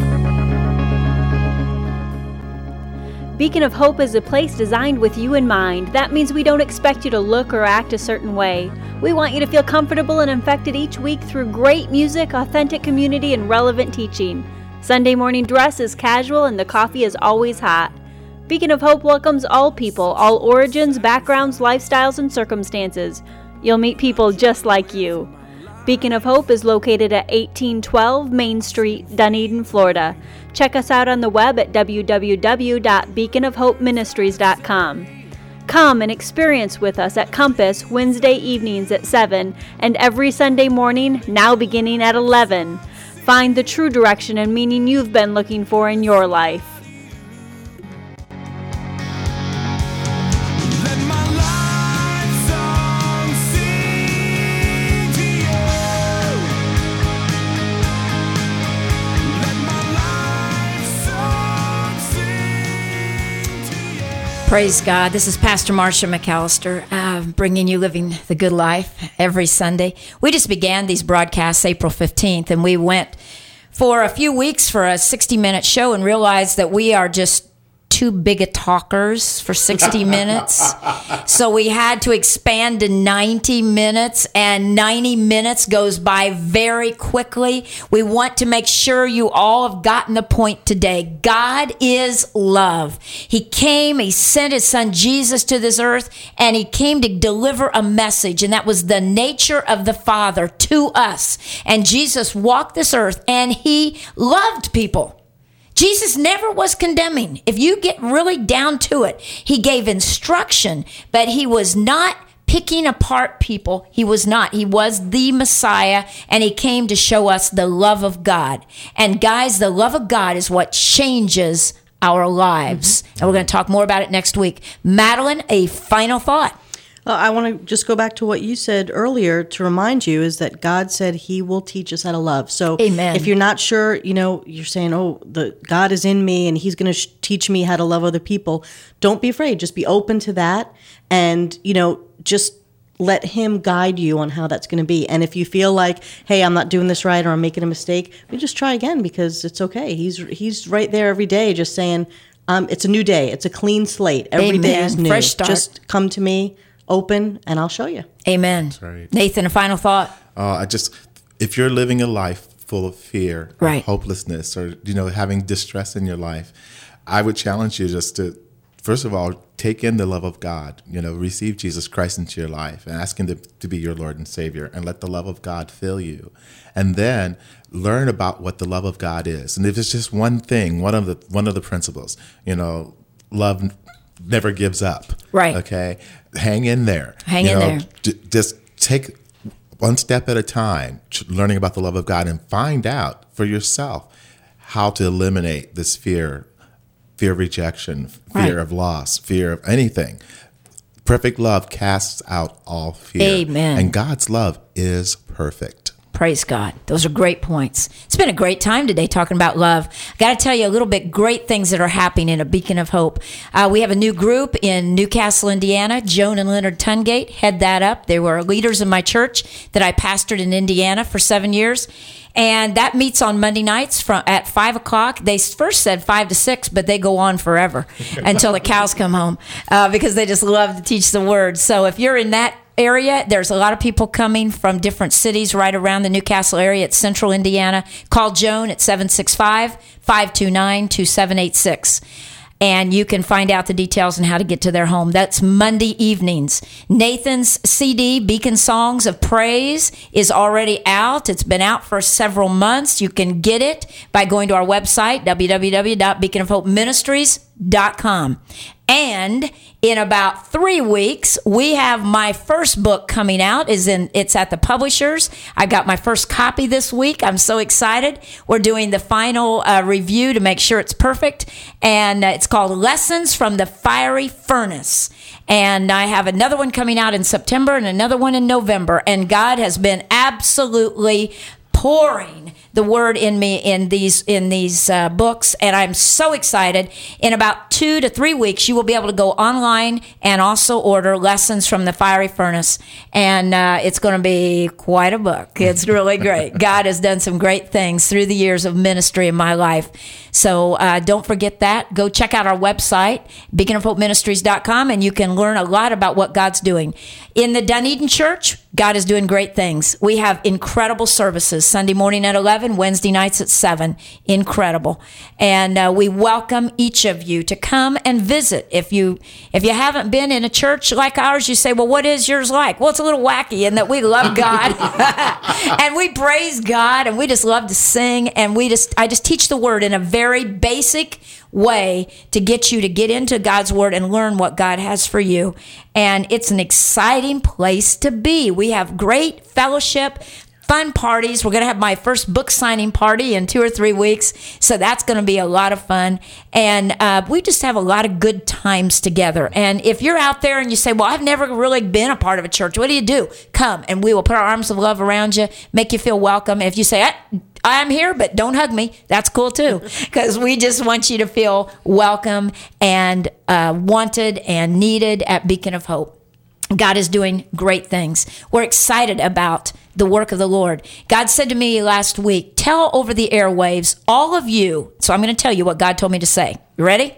Beacon of Hope is a place designed with you in mind. That means we don't expect you to look or act a certain way. We want you to feel comfortable and infected each week through great music, authentic community, and relevant teaching. Sunday morning dress is casual and the coffee is always hot. Beacon of Hope welcomes all people, all origins, backgrounds, lifestyles, and circumstances. You'll meet people just like you. Beacon of Hope is located at eighteen twelve Main Street, Dunedin, Florida. Check us out on the web at w w w dot beacon of hope ministries dot com. Come and experience with us at Compass Wednesday evenings at seven and every Sunday morning, now beginning at eleven. Find the true direction and meaning you've been looking for in your life. Let my life song sing to you. Let my life song sing to you. Praise God. This is Pastor Marcia McAllister, uh, bringing you Living the Good Life every Sunday. We just began these broadcasts April fifteenth, and we went for a few weeks for a sixty-minute show and realized that we are just too big a talkers for sixty minutes. So we had to expand to ninety minutes, and ninety minutes goes by very quickly. We want to make sure you all have gotten the point today. God is love. He came, he sent his son Jesus to this earth, and he came to deliver a message, and that was the nature of the Father to us. And Jesus walked this earth, and he loved people. Jesus never was condemning. If you get really down to it, he gave instruction, but he was not picking apart people. He was not. He was the Messiah, and he came to show us the love of God. And guys, the love of God is what changes our lives. Mm-hmm. And we're going to talk more about it next week. Madeline, a final thought. Well, I want to just go back to what you said earlier to remind you is that God said he will teach us how to love. So Amen. If you're not sure, you know, you're saying, oh, the God is in me and he's going to sh- teach me how to love other people. Don't be afraid. Just be open to that. And, you know, just let him guide you on how that's going to be. And if you feel like, hey, I'm not doing this right or I'm making a mistake, we just try again because it's okay. He's he's right there every day just saying, um, it's a new day. It's a clean slate. Every Amen. day is new. Fresh start. Just come to me. Open, and I'll show you. Amen. Right. Nathan, a final thought. Uh, I just, if you're living a life full of fear, right. or hopelessness, or you know, having distress in your life, I would challenge you just to, first of all, take in the love of God. You know, receive Jesus Christ into your life and ask him to, to be your Lord and Savior, and let the love of God fill you. And then learn about what the love of God is. And if it's just one thing, one of the one of the principles, you know, love never gives up. Right. Okay. Hang in there. Hang you in know, there. D- just take one step at a time, learning about the love of God, and find out for yourself how to eliminate this fear, fear of rejection, fear Right. of loss, fear of anything. Perfect love casts out all fear. Amen. And God's love is perfect. Praise God. Those are great points. It's been a great time today talking about love. Got to tell you a little bit great things that are happening in a Beacon of Hope. Uh, we have a new group in Newcastle, Indiana. Joan and Leonard Tungate head that up. They were leaders in my church that I pastored in Indiana for seven years. And that meets on Monday nights from at five o'clock. They first said five to six, but they go on forever until the cows come home uh, because they just love to teach the word. So if you're in that area, there's a lot of people coming from different cities right around the Newcastle area. It's central Indiana. Call Joan at seven six five, five two nine, two seven eight six. And you can find out the details on how to get to their home. That's Monday evenings. Nathan's C D, Beacon Songs of Praise, is already out. It's been out for several months. You can get it by going to our website, w w w dot beacon of hope ministries dot com. And in about three weeks, we have my first book coming out. Is in It's at the publishers. I got my first copy this week. I'm so excited. We're doing the final uh, review to make sure it's perfect. And uh, it's called Lessons from the Fiery Furnace. And I have another one coming out in September and another one in November. And God has been absolutely pouring the word in me in these in these uh, books, and I'm so excited. In about two to three weeks, you will be able to go online and also order Lessons from the Fiery Furnace, and uh, it's going to be quite a book. It's really great. God has done some great things through the years of ministry in my life. So uh, don't forget that. Go check out our website, beacon of hope ministries dot com, and you can learn a lot about what God's doing. In the Dunedin Church, God is doing great things. We have incredible services, Sunday morning at eleven, Wednesday nights at seven. Incredible. And uh, we welcome each of you to come and visit. If you if you haven't been in a church like ours, you say, well, what is yours like? Well, it's a little wacky in that we love God and we praise God, and we just love to sing, and we just I just teach the word in a very basic way to get you to get into God's word and learn what God has for you. And it's an exciting place to be. We have great fellowship, fun parties. We're going to have my first book signing party in two or three weeks. So that's going to be a lot of fun. And uh, we just have a lot of good times together. And if you're out there and you say, well, I've never really been a part of a church, what do you do? Come, and we will put our arms of love around you, make you feel welcome. And if you say, I, I'm here, but don't hug me, that's cool too. Because we just want you to feel welcome and uh, wanted and needed at Beacon of Hope. God is doing great things. We're excited about the work of the Lord. God said to me last week, tell over the airwaves, all of you, so I'm going to tell you what God told me to say. You ready?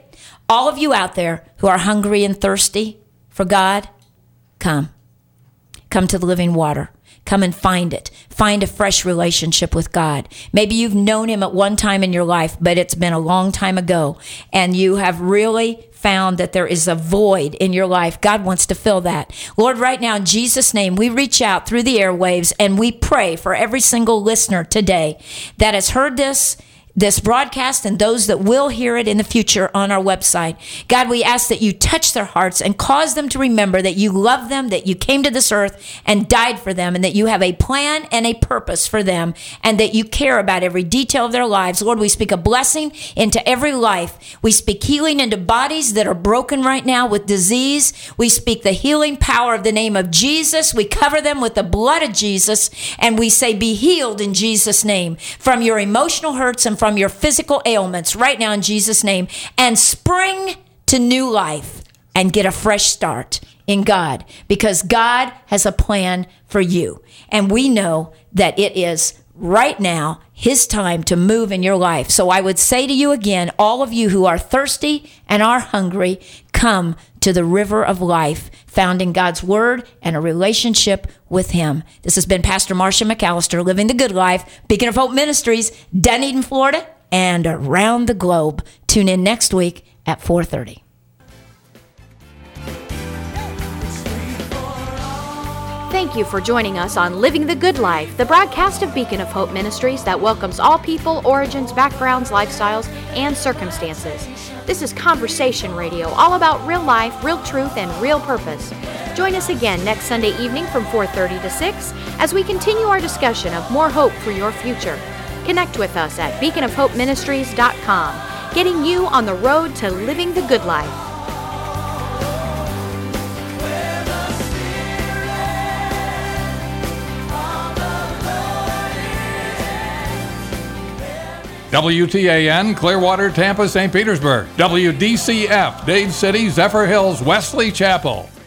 All of you out there who are hungry and thirsty for God, come. Come to the living water. Come and find it. Find a fresh relationship with God. Maybe you've known him at one time in your life, but it's been a long time ago, and you have really found that there is a void in your life. God wants to fill that. Lord, right now, in Jesus' name, we reach out through the airwaves, and we pray for every single listener today that has heard this, this broadcast, and those that will hear it in the future on our website. God, we ask that you touch their hearts and cause them to remember that you love them, that you came to this earth and died for them, and that you have a plan and a purpose for them, and that you care about every detail of their lives. Lord, we speak a blessing into every life. We speak healing into bodies that are broken right now with disease. We speak the healing power of the name of Jesus. We cover them with the blood of Jesus, and we say, be healed in Jesus' name from your emotional hurts and from your physical ailments right now in Jesus' name, and spring to new life and get a fresh start in God, because God has a plan for you. And we know that it is right now his time to move in your life. So I would say to you again, all of you who are thirsty and are hungry, come to the river of life found in God's word and a relationship with him. This has been Pastor Marcia McAllister, Living the Good Life, Beacon of Hope Ministries, Dunedin, Florida, and around the globe. Tune in next week at four thirty. Thank you for joining us on Living the Good Life, the broadcast of Beacon of Hope Ministries that welcomes all people, origins, backgrounds, lifestyles, and circumstances. This is Conversation Radio, all about real life, real truth, and real purpose. Join us again next Sunday evening from four thirty to six as we continue our discussion of more hope for your future. Connect with us at beacon of hope ministries dot com, getting you on the road to living the good life. W T A N, Clearwater, Tampa, Saint Petersburg. W D C F, Dade City, Zephyr Hills, Wesley Chapel.